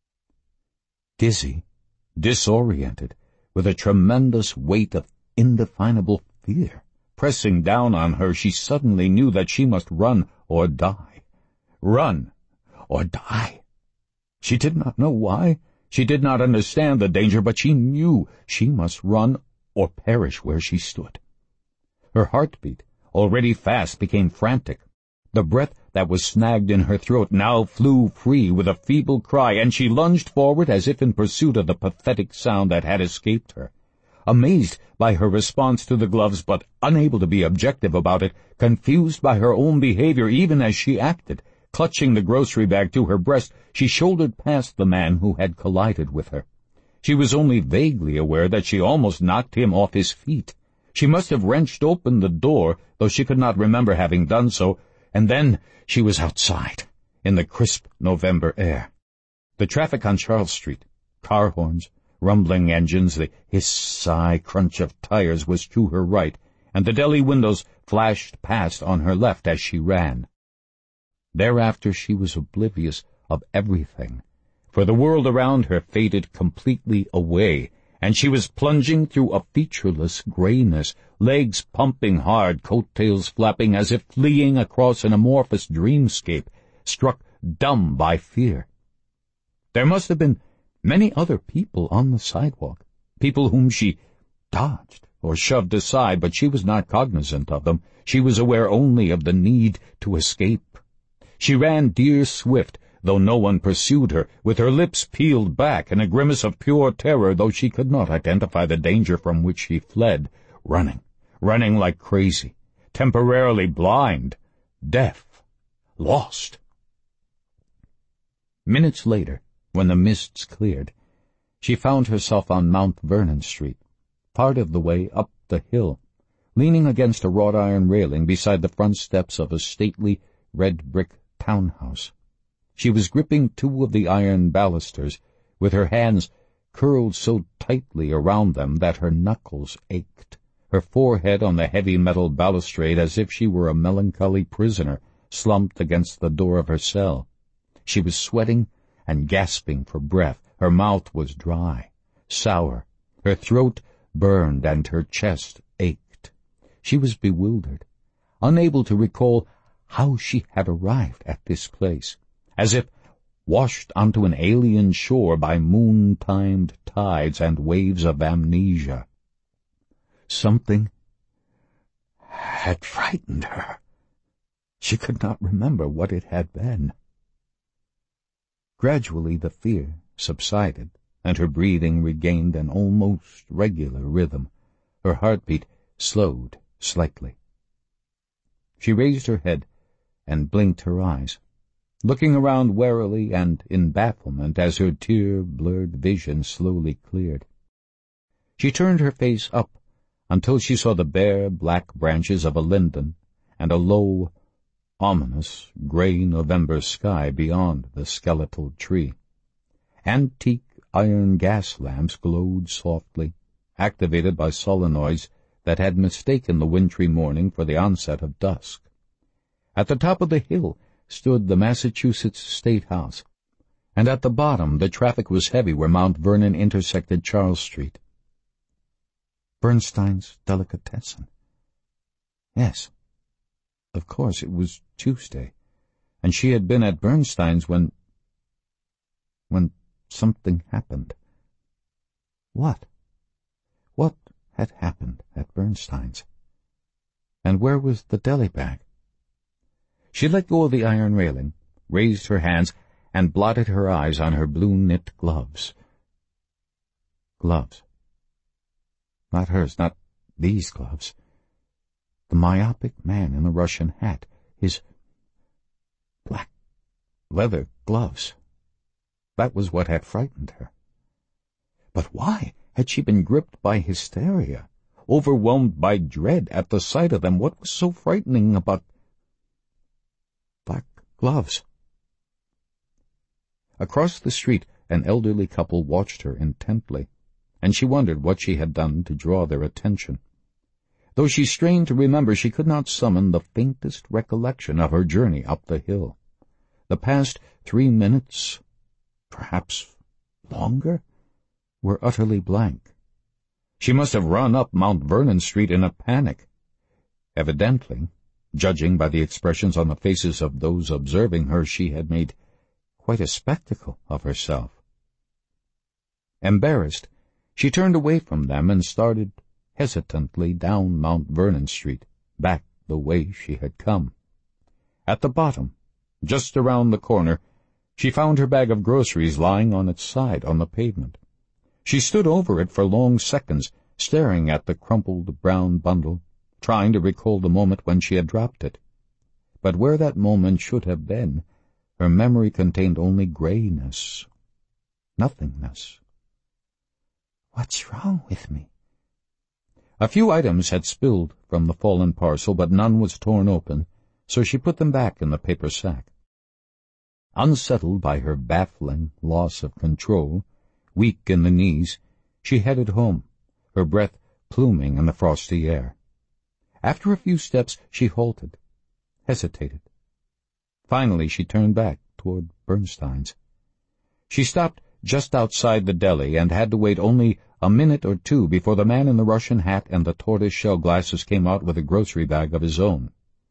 Dizzy, disoriented, with a tremendous weight of indefinable fear pressing down on her, she suddenly knew that she must run or die. Run or die. She did not know why. She did not understand the danger, but she knew she must run or perish where she stood. Her heartbeat, already fast, became frantic. The breath that was snagged in her throat now flew free with a feeble cry, and she lunged forward as if in pursuit of the pathetic sound that had escaped her. Amazed by her response to the gloves, but unable to be objective about it, confused by her own behavior even as she acted, clutching the grocery bag to her breast, she shouldered past the man who had collided with her. She was only vaguely aware that she almost knocked him off his feet. She must have wrenched open the door, though she could not remember having done so, and then she was outside, in the crisp November air. The traffic on Charles Street, car horns, rumbling engines, the hiss-sigh crunch of tires was to her right, and the deli windows flashed past on her left as she ran. Thereafter she was oblivious of everything, for the world around her faded completely away, and she was plunging through a featureless grayness, legs pumping hard, coattails flapping as if fleeing across an amorphous dreamscape, struck dumb by fear. There must have been many other people on the sidewalk, people whom she dodged or shoved aside, but she was not cognizant of them. She was aware only of the need to escape. She ran deer swift, though no one pursued her, with her lips peeled back in a grimace of pure terror, though she could not identify the danger from which she fled, running, running like crazy, temporarily blind, deaf, lost. Minutes later, when the mists cleared, she found herself on Mount Vernon Street, part of the way up the hill, leaning against a wrought-iron railing beside the front steps of a stately red-brick townhouse. She was gripping two of the iron balusters, with her hands curled so tightly around them that her knuckles ached, her forehead on the heavy metal balustrade as if she were a melancholy prisoner slumped against the door of her cell. She was sweating and gasping for breath. Her mouth was dry, sour, her throat burned, and her chest ached. She was bewildered, unable to recall how she had arrived at this place, as if washed onto an alien shore by moon-timed tides and waves of amnesia. Something had frightened her. She could not remember what it had been. Gradually the fear subsided, and her breathing regained an almost regular rhythm. Her heartbeat slowed slightly. She raised her head and blinked her eyes, looking around warily and in bafflement as her tear-blurred vision slowly cleared. She turned her face up until she saw the bare black branches of a linden and a low, ominous, grey November sky beyond the skeletal tree. Antique iron gas lamps glowed softly, activated by solenoids that had mistaken the wintry morning for the onset of dusk. At the top of the hill stood the Massachusetts State House, and at the bottom the traffic was heavy where Mount Vernon intersected Charles Street. Bernstein's Delicatessen. Yes, of course, it was Tuesday, and she had been at Bernstein's when... when something happened. What? What had happened at Bernstein's? And where was the deli bag? She let go of the iron railing, raised her hands, and blotted her eyes on her blue-knit gloves. Gloves. Not hers, not these gloves. The myopic man in the Russian hat, his black leather gloves. That was what had frightened her. But why had she been gripped by hysteria, overwhelmed by dread at the sight of them? What was so frightening about black gloves? Across the street, an elderly couple watched her intently, and she wondered what she had done to draw their attention. Though she strained to remember, she could not summon the faintest recollection of her journey up the hill. The past three minutes, perhaps longer, were utterly blank. She must have run up Mount Vernon Street in a panic. Evidently, judging by the expressions on the faces of those observing her, she had made quite a spectacle of herself. Embarrassed, she turned away from them and started hesitantly down Mount Vernon Street, back the way she had come. At the bottom, just around the corner, she found her bag of groceries lying on its side on the pavement. She stood over it for long seconds, staring at the crumpled brown bundle, trying to recall the moment when she had dropped it. But where that moment should have been, her memory contained only grayness, nothingness. What's wrong with me? A few items had spilled from the fallen parcel, but none was torn open, so she put them back in the paper sack. Unsettled by her baffling loss of control, weak in the knees, she headed home, her breath pluming in the frosty air. After a few steps, she halted, hesitated. Finally, she turned back toward Bernstein's. She stopped just outside the deli and had to wait only a minute or two before the man in the Russian hat and the tortoise-shell glasses came out with a grocery bag of his own.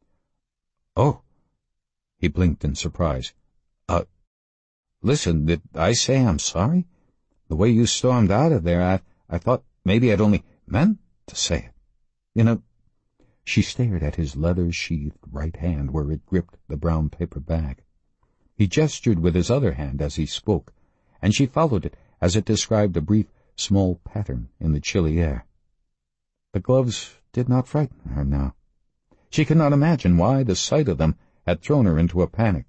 Oh, he blinked in surprise. Uh, listen, did I say I'm sorry? The way you stormed out of there, I, I thought maybe I'd only meant to say it. You know, she stared at his leather-sheathed right hand where it gripped the brown paper bag. He gestured with his other hand as he spoke, and she followed it as it described a brief, small pattern in the chilly air. The gloves did not frighten her now. She could not imagine why the sight of them had thrown her into a panic.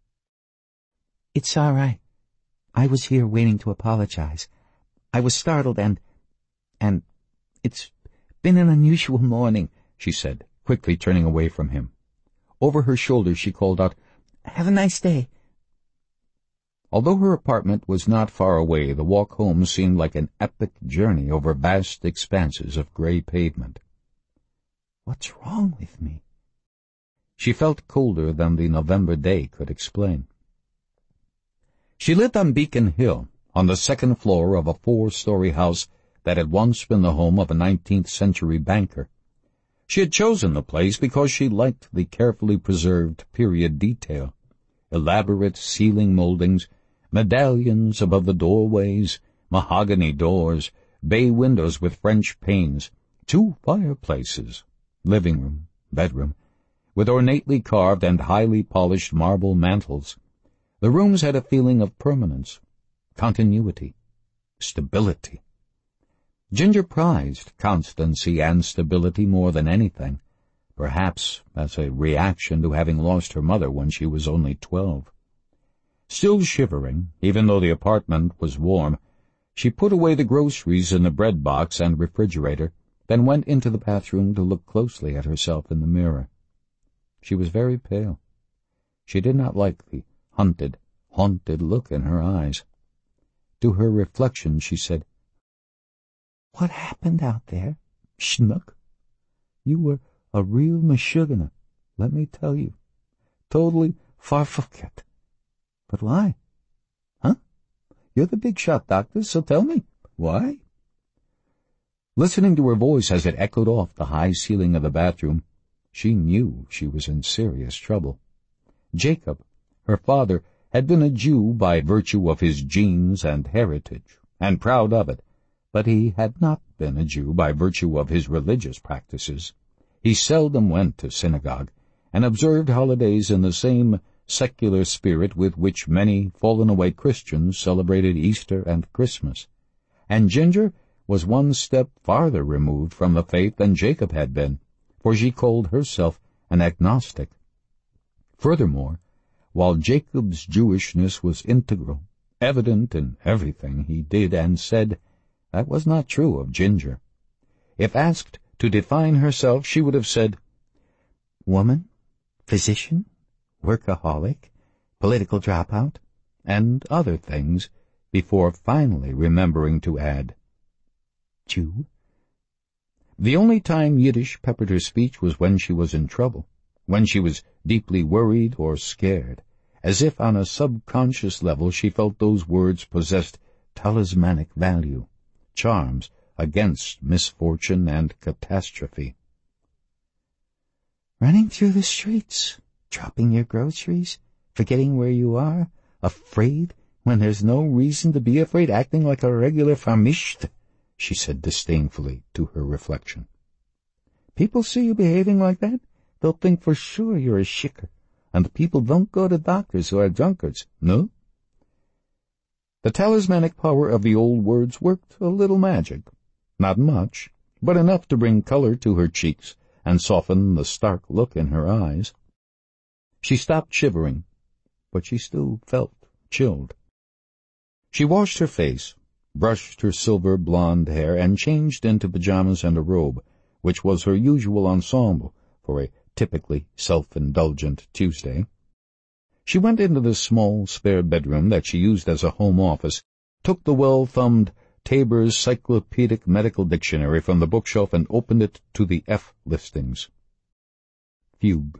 It's all right. I was here waiting to apologize. I was startled and... and... it's been an unusual morning, she said, quickly turning away from him. Over her shoulder she called out, Have a nice day. Although her apartment was not far away, the walk home seemed like an epic journey over vast expanses of gray pavement. What's wrong with me? She felt colder than the November day could explain. She lived on Beacon Hill, on the second floor of a four-story house that had once been the home of a nineteenth century banker. She had chosen the place because she liked the carefully preserved period detail, elaborate ceiling moldings, medallions above the doorways, mahogany doors, bay windows with French panes, two fireplaces, living room, bedroom, with ornately carved and highly polished marble mantels. The rooms had a feeling of permanence, continuity, stability. Ginger prized constancy and stability more than anything, perhaps as a reaction to having lost her mother when she was only twelve. Still shivering, even though the apartment was warm, she put away the groceries in the bread box and refrigerator, then went into the bathroom to look closely at herself in the mirror. She was very pale. She did not like the hunted, haunted look in her eyes. To her reflection she said, "What happened out there, Schnook? You were a real mashugana, let me tell you. Totally farfucket. But why? Huh? You're the big shot doctor, so tell me, why?" Listening to her voice as it echoed off the high ceiling of the bathroom, she knew she was in serious trouble. Jacob, her father, had been a Jew by virtue of his genes and heritage, and proud of it, but he had not been a Jew by virtue of his religious practices. He seldom went to synagogue, and observed holidays in the same secular spirit with which many fallen-away Christians celebrated Easter and Christmas. And Ginger was one step farther removed from the faith than Jacob had been, for she called herself an agnostic. Furthermore, while Jacob's Jewishness was integral, evident in everything he did and said, that was not true of Ginger. If asked to define herself, she would have said, woman, physician, workaholic, political dropout, and other things, before finally remembering to add, Jew. The only time Yiddish peppered her speech was when she was in trouble, when she was deeply worried or scared, as if on a subconscious level she felt those words possessed talismanic value, charms against misfortune and catastrophe. Running through the streets, dropping your groceries, forgetting where you are, afraid when there's no reason to be afraid, acting like a regular famished, she said disdainfully to her reflection. People see you behaving like that, they'll think for sure you're a shicker, and the people don't go to doctors who are drunkards, no? The talismanic power of the old words worked a little magic. Not much, but enough to bring color to her cheeks and soften the stark look in her eyes. She stopped shivering, but she still felt chilled. She washed her face, brushed her silver blonde hair, and changed into pajamas and a robe, which was her usual ensemble for a typically self-indulgent Tuesday. She went into the small, spare bedroom that she used as a home office, took the well-thumbed Taber's Cyclopedic Medical Dictionary from the bookshelf and opened it to the F listings. Fugue.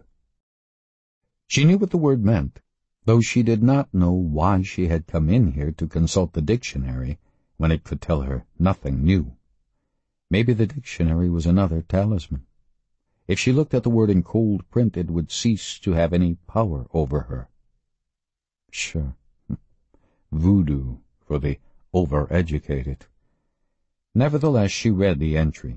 She knew what the word meant, though she did not know why she had come in here to consult the dictionary when it could tell her nothing new. Maybe the dictionary was another talisman. If she looked at the word in cold print, it would cease to have any power over her. Sure. Voodoo for the overeducated. Nevertheless, she read the entry.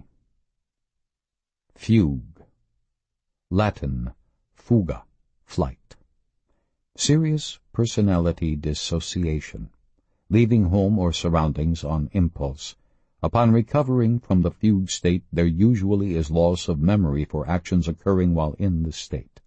Fugue. Latin, fuga, flight. Serious personality dissociation, leaving home or surroundings on impulse. Upon recovering from the fugue state, there usually is loss of memory for actions occurring while in the state.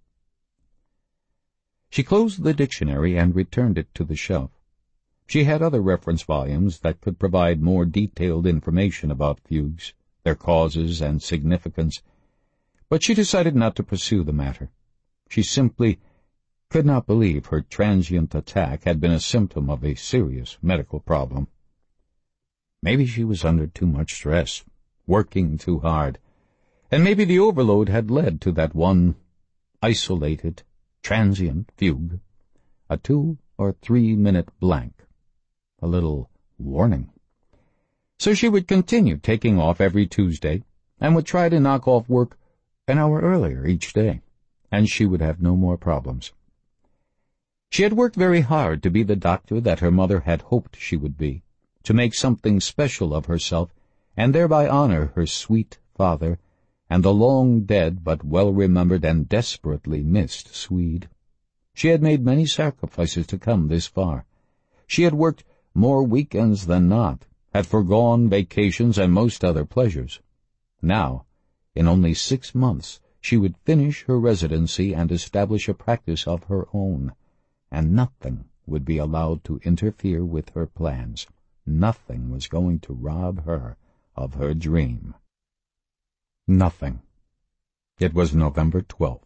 She closed the dictionary and returned it to the shelf. She had other reference volumes that could provide more detailed information about fugues, their causes and significance, but she decided not to pursue the matter. She simply could not believe her transient attack had been a symptom of a serious medical problem. Maybe she was under too much stress, working too hard, and maybe the overload had led to that one isolated, transient fugue, a two or three-minute blank, a little warning. So she would continue taking off every Tuesday and would try to knock off work an hour earlier each day, and she would have no more problems. She had worked very hard to be the doctor that her mother had hoped she would be, to make something special of herself and thereby honor her sweet father and the long-dead but well-remembered and desperately missed Swede. She had made many sacrifices to come this far. She had worked more weekends than not, had foregone vacations and most other pleasures. Now, in only six months, she would finish her residency and establish a practice of her own, and nothing would be allowed to interfere with her plans. Nothing was going to rob her of her dream. Nothing. It was November twelfth.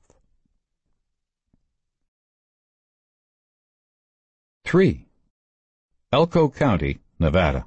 Three. Elko County, Nevada.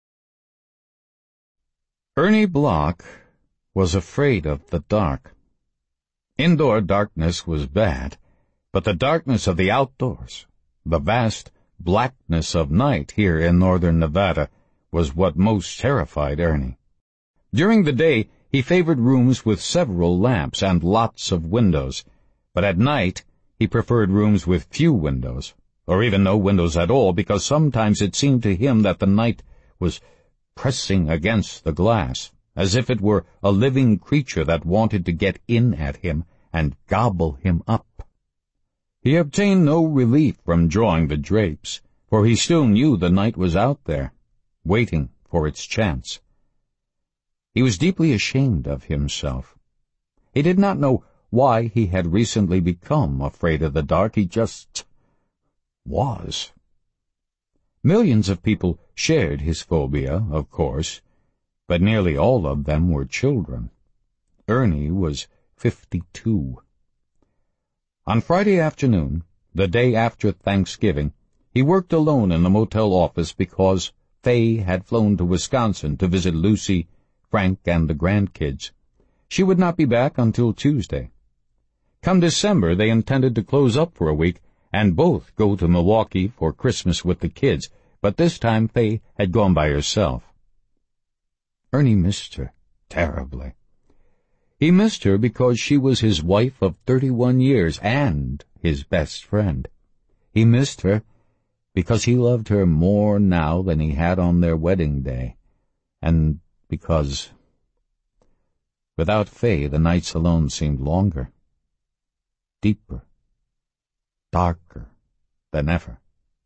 Ernie Block was afraid of the dark. Indoor darkness was bad, but the darkness of the outdoors, the vast blackness of night here in northern Nevada, was what most terrified Ernie. During the day, he favored rooms with several lamps and lots of windows, but at night he preferred rooms with few windows, or even no windows at all, because sometimes it seemed to him that the night was pressing against the glass, as if it were a living creature that wanted to get in at him and gobble him up. He obtained no relief from drawing the drapes, for he still knew the night was out there, waiting for its chance. He was deeply ashamed of himself. He did not know why he had recently become afraid of the dark. He just was. Millions of people shared his phobia, of course, but nearly all of them were children. Ernie was fifty-two. On Friday afternoon, the day after Thanksgiving, he worked alone in the motel office because Faye had flown to Wisconsin to visit Lucy, Frank, and the grandkids. She would not be back until Tuesday. Come December, they intended to close up for a week and both go to Milwaukee for Christmas with the kids, but this time Faye had gone by herself. Ernie missed her terribly. He missed her because she was his wife of thirty-one years and his best friend. He missed her because he loved her more now than he had on their wedding day, and because without Faye the nights alone seemed longer, deeper, darker than ever.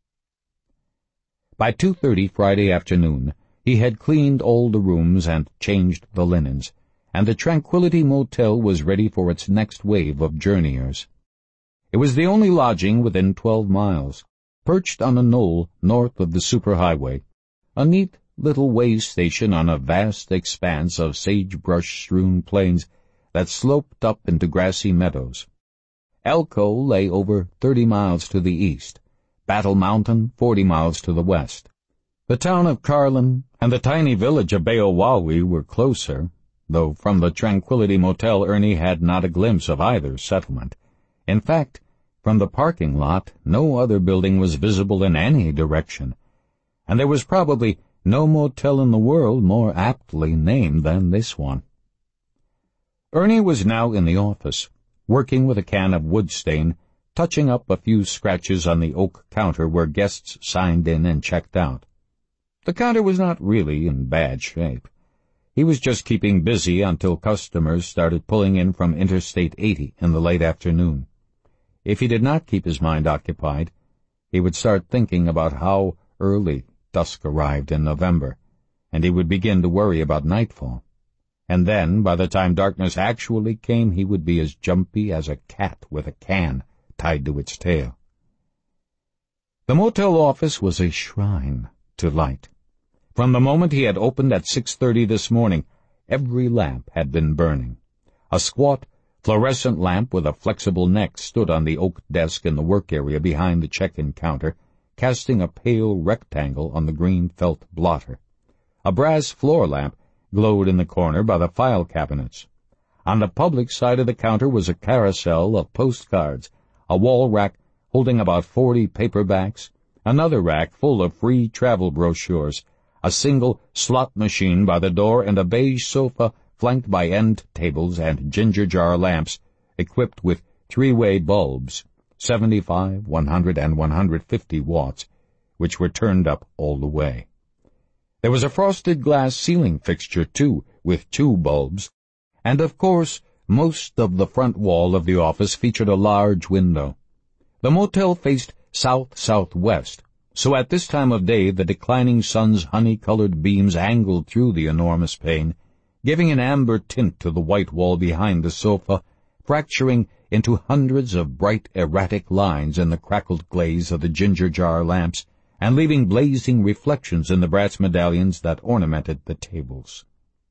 By two thirty Friday afternoon, he had cleaned all the rooms and changed the linens, and the Tranquility Motel was ready for its next wave of journeyers. It was the only lodging within twelve miles, perched on a knoll north of the superhighway, a neat little way station on a vast expanse of sagebrush-strewn plains that sloped up into grassy meadows. Elko lay over thirty miles to the east, Battle Mountain forty miles to the west. The town of Carlin and the tiny village of Beowawe were closer, though from the Tranquility Motel Ernie had not a glimpse of either settlement. In fact, from the parking lot, no other building was visible in any direction, and there was probably no motel in the world more aptly named than this one. Ernie was now in the office, working with a can of wood stain, touching up a few scratches on the oak counter where guests signed in and checked out. The counter was not really in bad shape. He was just keeping busy until customers started pulling in from Interstate eighty in the late afternoon. If he did not keep his mind occupied, he would start thinking about how early dusk arrived in November, and he would begin to worry about nightfall. And then, by the time darkness actually came, he would be as jumpy as a cat with a can tied to its tail. The motel office was a shrine to light. From the moment he had opened at six thirty this morning, every lamp had been burning. A squat, fluorescent lamp with a flexible neck stood on the oak desk in the work area behind the check-in counter, casting a pale rectangle on the green felt blotter. A brass floor lamp glowed in the corner by the file cabinets. On the public side of the counter was a carousel of postcards, a wall rack holding about forty paperbacks, another rack full of free travel brochures, a single slot machine by the door, and a beige sofa flanked by end tables and ginger jar lamps equipped with three-way bulbs, seventy-five, one hundred, and one hundred fifty watts, which were turned up all the way. There was a frosted glass ceiling fixture, too, with two bulbs, and of course most of the front wall of the office featured a large window. The motel faced south-southwest, so at this time of day the declining sun's honey-colored beams angled through the enormous pane, giving an amber tint to the white wall behind the sofa, fracturing into hundreds of bright erratic lines in the crackled glaze of the ginger jar lamps, and leaving blazing reflections in the brass medallions that ornamented the tables.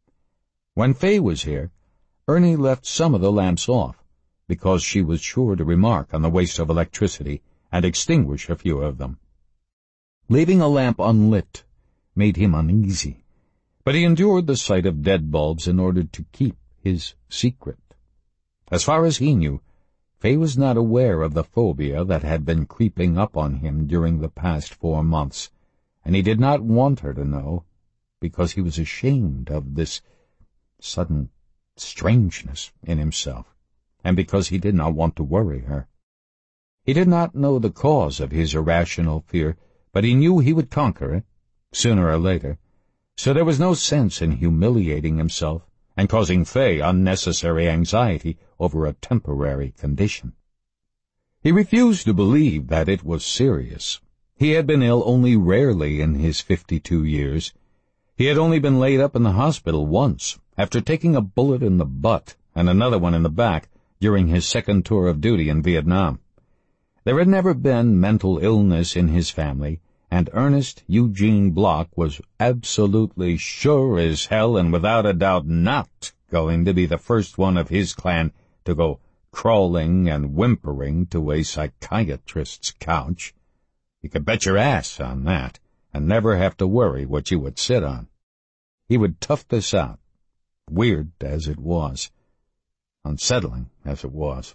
When Fay was here, Ernie left some of the lamps off, because she was sure to remark on the waste of electricity and extinguish a few of them. Leaving a lamp unlit made him uneasy, but he endured the sight of dead bulbs in order to keep his secret. As far as he knew, Fay was not aware of the phobia that had been creeping up on him during the past four months, and he did not want her to know, because he was ashamed of this sudden strangeness in himself, and because he did not want to worry her. He did not know the cause of his irrational fear, but he knew he would conquer it, sooner or later, so there was no sense in humiliating himself and causing Fay unnecessary anxiety over a temporary condition. He refused to believe that it was serious. He had been ill only rarely in his fifty-two years. He had only been laid up in the hospital once, after taking a bullet in the butt and another one in the back during his second tour of duty in Vietnam. There had never been mental illness in his family, and Ernest Eugene Block was absolutely sure as hell and without a doubt not going to be the first one of his clan to go crawling and whimpering to a psychiatrist's couch. You could bet your ass on that, and never have to worry what you would sit on. He would tough this out, weird as it was, unsettling as it was.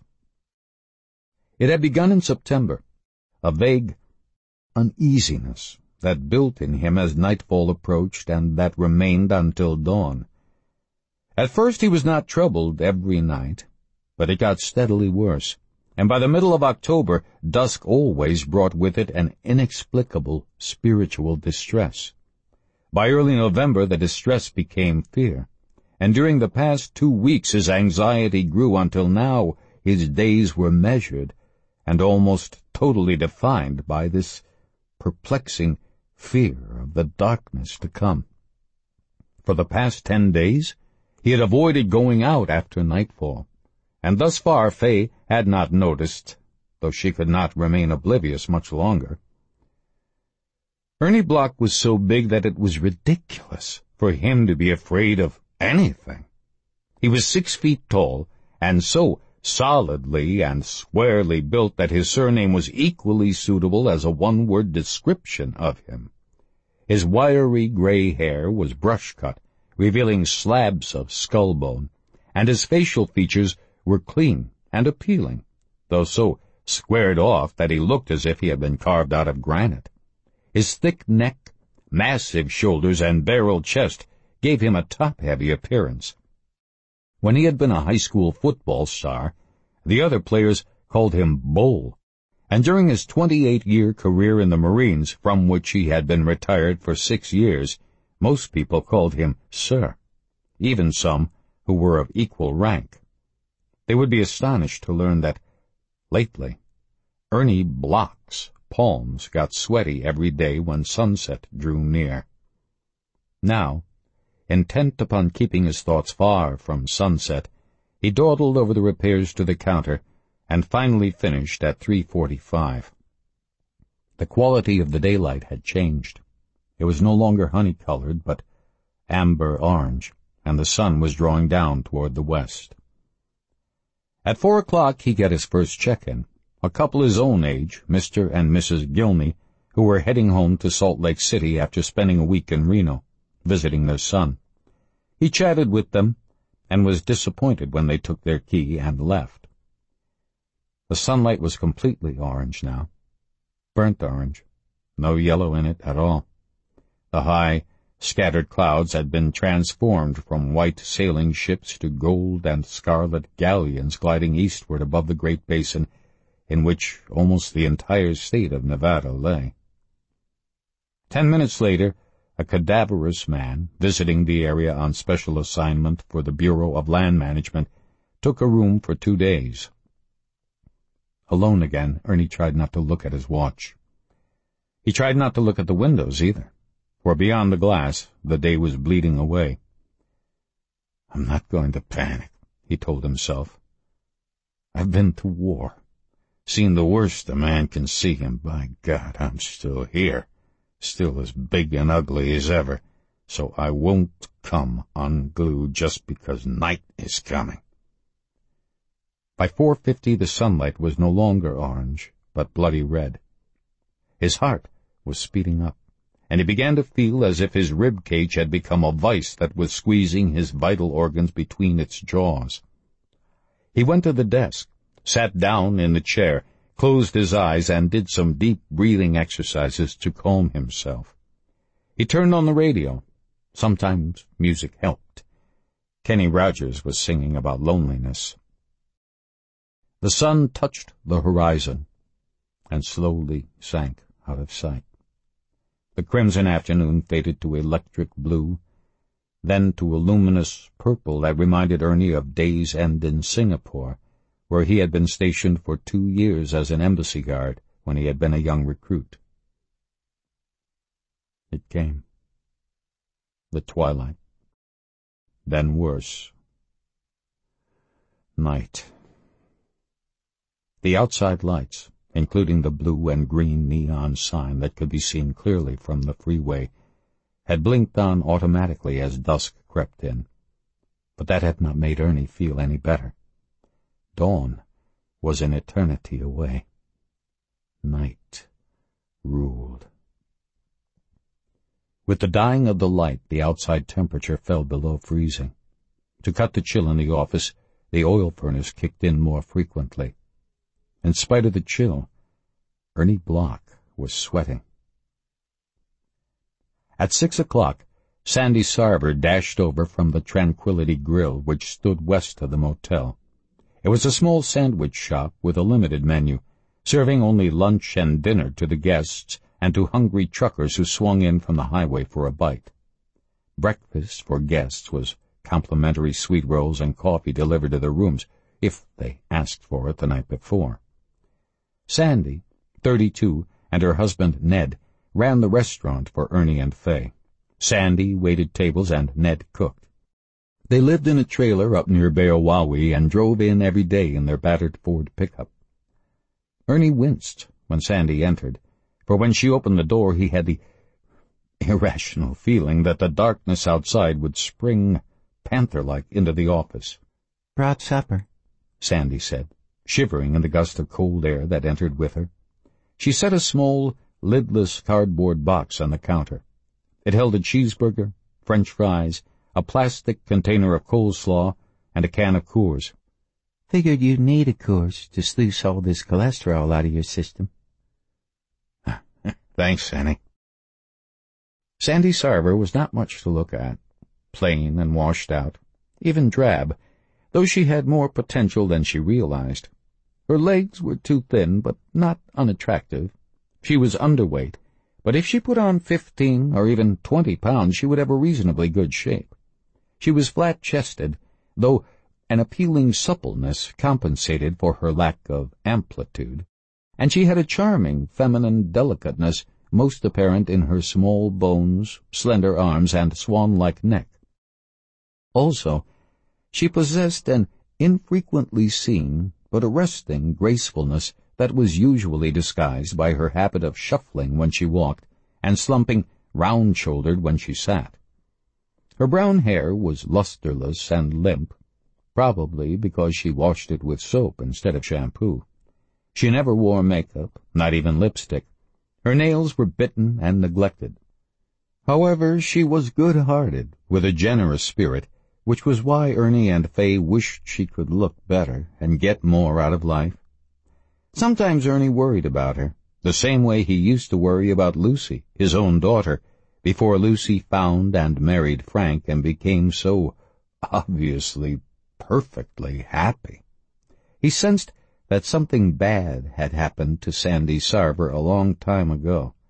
It had begun in September, a vague uneasiness that built in him as nightfall approached and that remained until dawn. At first he was not troubled every night, but it got steadily worse, and by the middle of October dusk always brought with it an inexplicable spiritual distress. By early November the distress became fear, and during the past two weeks his anxiety grew until now his days were measured and almost totally defined by this perplexing fear of the darkness to come. For the past ten days he had avoided going out after nightfall, and thus far Fay had not noticed, though she could not remain oblivious much longer. Ernie Block was so big that it was ridiculous for him to be afraid of anything. He was six feet tall, and so solidly and squarely built that his surname was equally suitable as a one-word description of him. His wiry gray hair was brush-cut, revealing slabs of skull bone, and his facial features were clean and appealing, though so squared off that he looked as if he had been carved out of granite. His thick neck, massive shoulders, and barrel chest gave him a top-heavy appearance. When he had been a high school football star, the other players called him Bull, and during his twenty-eight-year career in the Marines, from which he had been retired for six years, most people called him Sir, even some who were of equal rank. They would be astonished to learn that, lately, Ernie Block's palms got sweaty every day when sunset drew near. Now, intent upon keeping his thoughts far from sunset, he dawdled over the repairs to the counter and finally finished at three forty-five. The quality of the daylight had changed. It was no longer honey-colored, but amber-orange, and the sun was drawing down toward the west. At four o'clock he got his first check-in, a couple his own age, Mister and Missus Gilney, who were heading home to Salt Lake City after spending a week in Reno, visiting their son. He chatted with them and was disappointed when they took their key and left. The sunlight was completely orange now, burnt orange, no yellow in it at all. The high, scattered clouds had been transformed from white sailing ships to gold and scarlet galleons gliding eastward above the great basin in which almost the entire state of Nevada lay. Ten minutes later, a cadaverous man visiting the area on special assignment for the Bureau of Land Management, took a room for two days. Alone again, Ernie tried not to look at his watch. He tried not to look at the windows either, for beyond the glass the day was bleeding away. "I'm not going to panic," he told himself. "I've been to war, seen the worst a man can see, and by God, I'm still here, still as big and ugly as ever, so I won't come unglued just because night is coming." By four fifty the sunlight was no longer orange, but bloody red. His heart was speeding up, and he began to feel as if his rib cage had become a vice that was squeezing his vital organs between its jaws. He went to the desk, sat down in the chair, closed his eyes, and did some deep breathing exercises to calm himself. He turned on the radio. Sometimes music helped. Kenny Rogers was singing about loneliness. The sun touched the horizon and slowly sank out of sight. The crimson afternoon faded to electric blue, then to a luminous purple that reminded Ernie of Day's End in Singapore, where he had been stationed for two years as an embassy guard when he had been a young recruit. It came. The twilight. Then worse. Night. The outside lights, including the blue and green neon sign that could be seen clearly from the freeway, had blinked on automatically as dusk crept in. But that had not made Ernie feel any better. Dawn was an eternity away. Night ruled. With the dying of the light, the outside temperature fell below freezing. To cut the chill in the office, the oil furnace kicked in more frequently. In spite of the chill, Ernie Block was sweating. At six o'clock, Sandy Sarver dashed over from the Tranquility Grill, which stood west of the motel. It was a small sandwich shop with a limited menu, serving only lunch and dinner to the guests and to hungry truckers who swung in from the highway for a bite. Breakfast for guests was complimentary sweet rolls and coffee delivered to their rooms, if they asked for it the night before. Sandy, thirty-two, and her husband Ned ran the restaurant for Ernie and Fay. Sandy waited tables and Ned cooked. They lived in a trailer up near Beowawe and drove in every day in their battered Ford pickup. Ernie winced when Sandy entered, for when she opened the door he had the irrational feeling that the darkness outside would spring panther-like into the office. "Brought supper," Sandy said, shivering in the gust of cold air that entered with her. She set a small, lidless cardboard box on the counter. It held a cheeseburger, French fries, a plastic container of coleslaw, and a can of Coors. "Figured you'd need a Coors to sluice all this cholesterol out of your system." "Thanks, Annie." Sandy Sarver was not much to look at, plain and washed out, even drab, though she had more potential than she realized. Her legs were too thin, but not unattractive. She was underweight, but if she put on fifteen or even twenty pounds, she would have a reasonably good shape. She was flat-chested, though an appealing suppleness compensated for her lack of amplitude, and she had a charming feminine delicateness most apparent in her small bones, slender arms, and swan-like neck. Also, she possessed an infrequently seen but arresting gracefulness that was usually disguised by her habit of shuffling when she walked and slumping round-shouldered when she sat. Her brown hair was lusterless and limp, probably because she washed it with soap instead of shampoo. She never wore makeup, not even lipstick. Her nails were bitten and neglected. However, she was good-hearted, with a generous spirit, which was why Ernie and Fay wished she could look better and get more out of life. Sometimes Ernie worried about her, the same way he used to worry about Lucy, his own daughter, before Lucy found and married Frank and became so obviously, perfectly happy. He sensed that something bad had happened to Sandy Sarver a long time ago,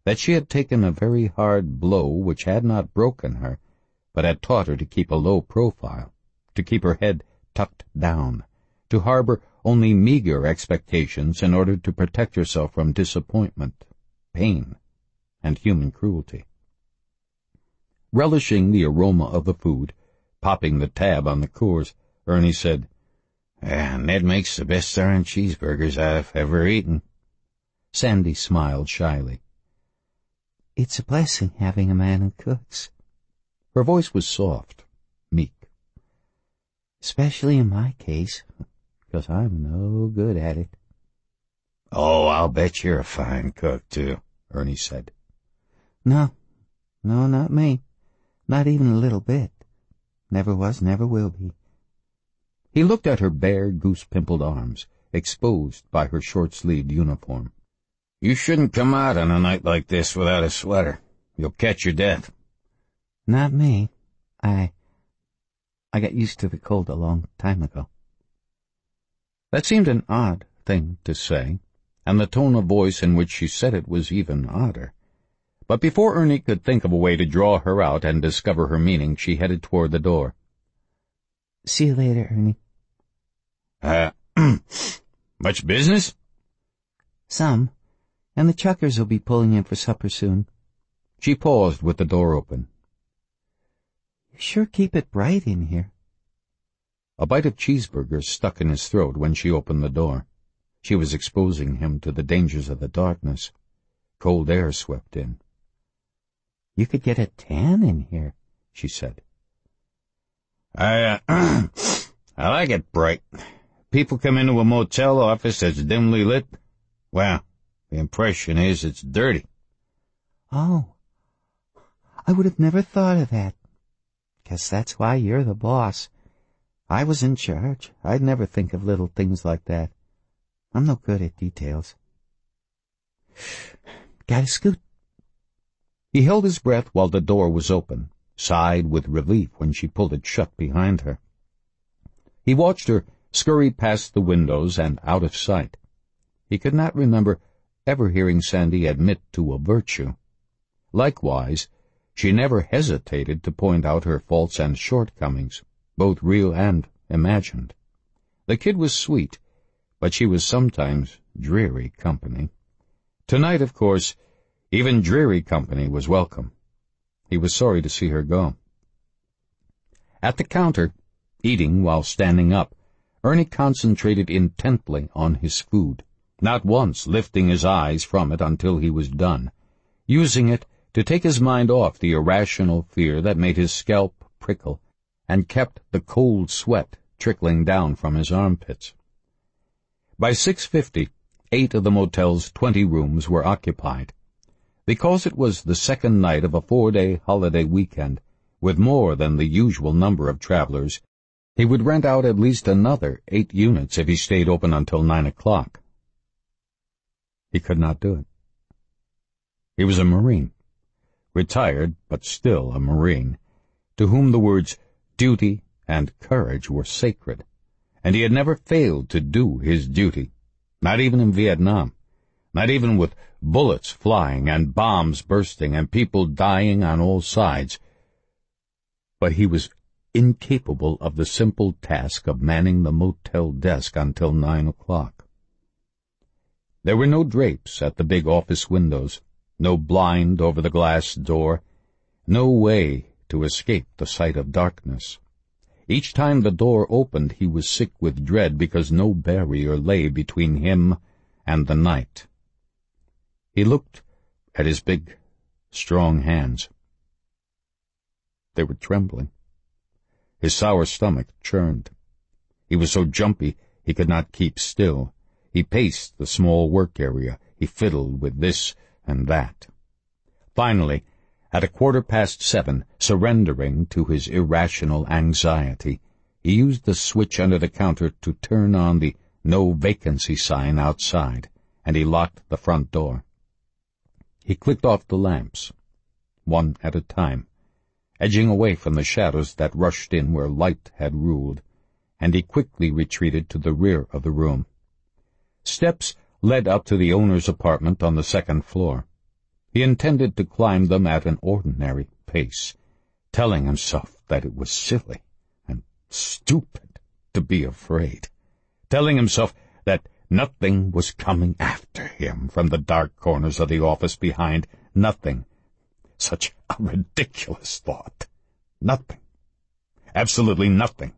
that she had taken a very hard blow which had not broken her, but had taught her to keep a low profile, to keep her head tucked down, to harbor only meager expectations in order to protect herself from disappointment, pain, and human cruelty. Relishing the aroma of the food, popping the tab on the Coors, Ernie said, ah, Ned makes the best darn cheeseburgers I've ever eaten. Sandy smiled shyly. It's a blessing having a man who cooks. Her voice was soft, meek. Especially in my case, because I'm no good at it. Oh, I'll bet you're a fine cook, too, Ernie said. No, no, not me. Not even a little bit. Never was, never will be. He looked at her bare, goose-pimpled arms, exposed by her short-sleeved uniform. You shouldn't come out on a night like this without a sweater. You'll catch your death. Not me. I... I got used to the cold a long time ago. That seemed an odd thing to say, and the tone of voice in which she said it was even odder. But before Ernie could think of a way to draw her out and discover her meaning, she headed toward the door. See you later, Ernie. Uh, much business? Some. And the Chuckers will be pulling in for supper soon. She paused with the door open. You sure keep it bright in here. A bite of cheeseburger stuck in his throat when she opened the door. She was exposing him to the dangers of the darkness. Cold air swept in. You could get a tan in here, she said. I, uh, I like it bright. People come into a motel office that's dimly lit. Well, the impression is it's dirty. Oh, I would have never thought of that. Guess that's why you're the boss. I was in charge. I'd never think of little things like that. I'm no good at details. Gotta scoot. He held his breath while the door was open, sighed with relief when she pulled it shut behind her. He watched her scurry past the windows and out of sight. He could not remember ever hearing Sandy admit to a virtue. Likewise, she never hesitated to point out her faults and shortcomings, both real and imagined. The kid was sweet, but she was sometimes dreary company. Tonight, of course, even dreary company was welcome. He was sorry to see her go. At the counter, eating while standing up, Ernie concentrated intently on his food, not once lifting his eyes from it until he was done, using it to take his mind off the irrational fear that made his scalp prickle and kept the cold sweat trickling down from his armpits. By six fifty, eight of the motel's twenty rooms were occupied. Because it was the second night of a four-day holiday weekend, with more than the usual number of travelers, he would rent out at least another eight units if he stayed open until nine o'clock. He could not do it. He was a Marine, retired but still a Marine, to whom the words duty and courage were sacred, and he had never failed to do his duty, not even in Vietnam, not even with bullets flying and bombs bursting and people dying on all sides. But he was incapable of the simple task of manning the motel desk until nine o'clock. There were no drapes at the big office windows, no blind over the glass door, no way to escape the sight of darkness. Each time the door opened he was sick with dread because no barrier lay between him and the night. He looked at his big, strong hands. They were trembling. His sour stomach churned. He was so jumpy he could not keep still. He paced the small work area. He fiddled with this and that. Finally, at a quarter past seven, surrendering to his irrational anxiety, he used the switch under the counter to turn on the no vacancy sign outside, and he locked the front door. He clicked off the lamps, one at a time, edging away from the shadows that rushed in where light had ruled, and he quickly retreated to the rear of the room. Steps led up to the owner's apartment on the second floor. He intended to climb them at an ordinary pace, telling himself that it was silly and stupid to be afraid, telling himself that nothing was coming after him from the dark corners of the office behind. Nothing. Such a ridiculous thought. Nothing. Absolutely nothing.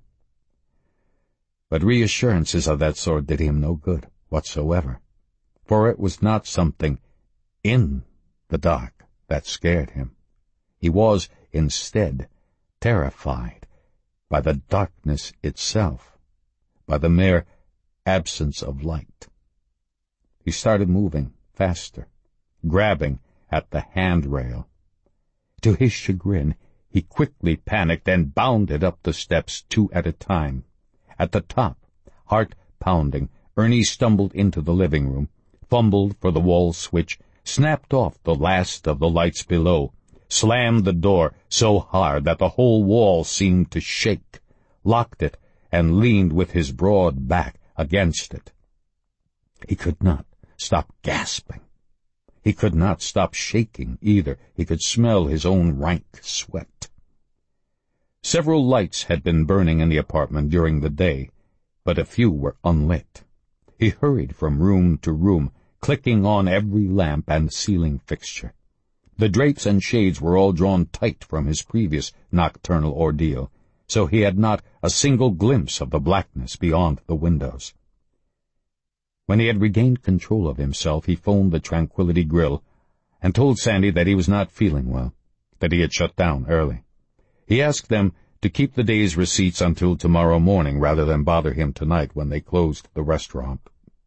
But reassurances of that sort did him no good whatsoever, for it was not something in the dark that scared him. He was, instead, terrified by the darkness itself, by the mere absence of light. He started moving faster, grabbing at the handrail. To his chagrin, he quickly panicked and bounded up the steps two at a time. At the top, heart pounding, Ernie stumbled into the living room, fumbled for the wall switch, snapped off the last of the lights below, slammed the door so hard that the whole wall seemed to shake, locked it, and leaned with his broad back against it. He could not stop gasping. He could not stop shaking either. He could smell his own rank sweat. Several lights had been burning in the apartment during the day, but a few were unlit. He hurried from room to room, clicking on every lamp and ceiling fixture. The drapes and shades were all drawn tight from his previous nocturnal ordeal, so he had not a single glimpse of the blackness beyond the windows. When he had regained control of himself, he phoned the Tranquility Grill and told Sandy that he was not feeling well, that he had shut down early. He asked them to keep the day's receipts until tomorrow morning rather than bother him tonight when they closed the restaurant.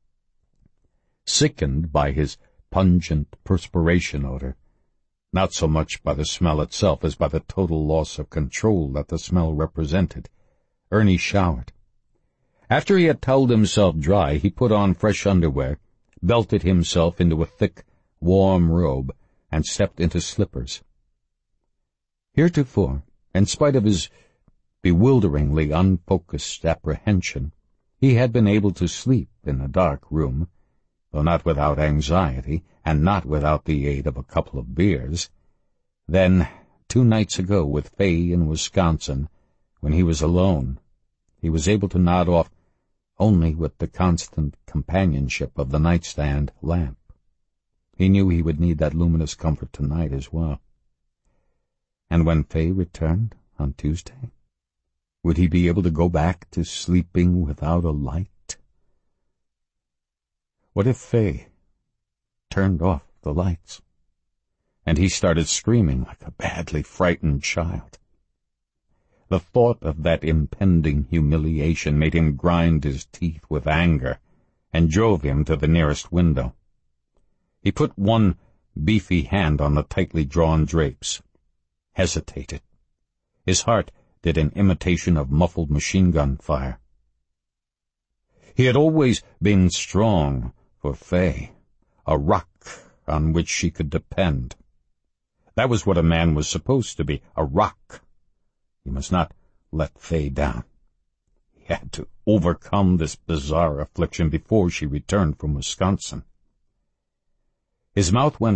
Sickened by his pungent perspiration odor, not so much by the smell itself as by the total loss of control that the smell represented, Ernie showered. After he had toweled himself dry, he put on fresh underwear, belted himself into a thick, warm robe, and stepped into slippers. Heretofore, in spite of his bewilderingly unfocused apprehension, he had been able to sleep in a dark room, though not without anxiety, and not without the aid of a couple of beers. Then, two nights ago with Fay in Wisconsin, when he was alone, he was able to nod off only with the constant companionship of the nightstand lamp. He knew he would need that luminous comfort tonight as well. And when Fay returned on Tuesday, would he be able to go back to sleeping without a light? What if Fay turned off the lights, and he started screaming like a badly frightened child? The thought of that impending humiliation made him grind his teeth with anger and drove him to the nearest window. He put one beefy hand on the tightly drawn drapes, hesitated. His heart did an imitation of muffled machine-gun fire. He had always been strong for Fay, a rock on which she could depend. That was what a man was supposed to be, a rock. He must not let Fay down. He had to overcome this bizarre affliction before she returned from Wisconsin. His mouth went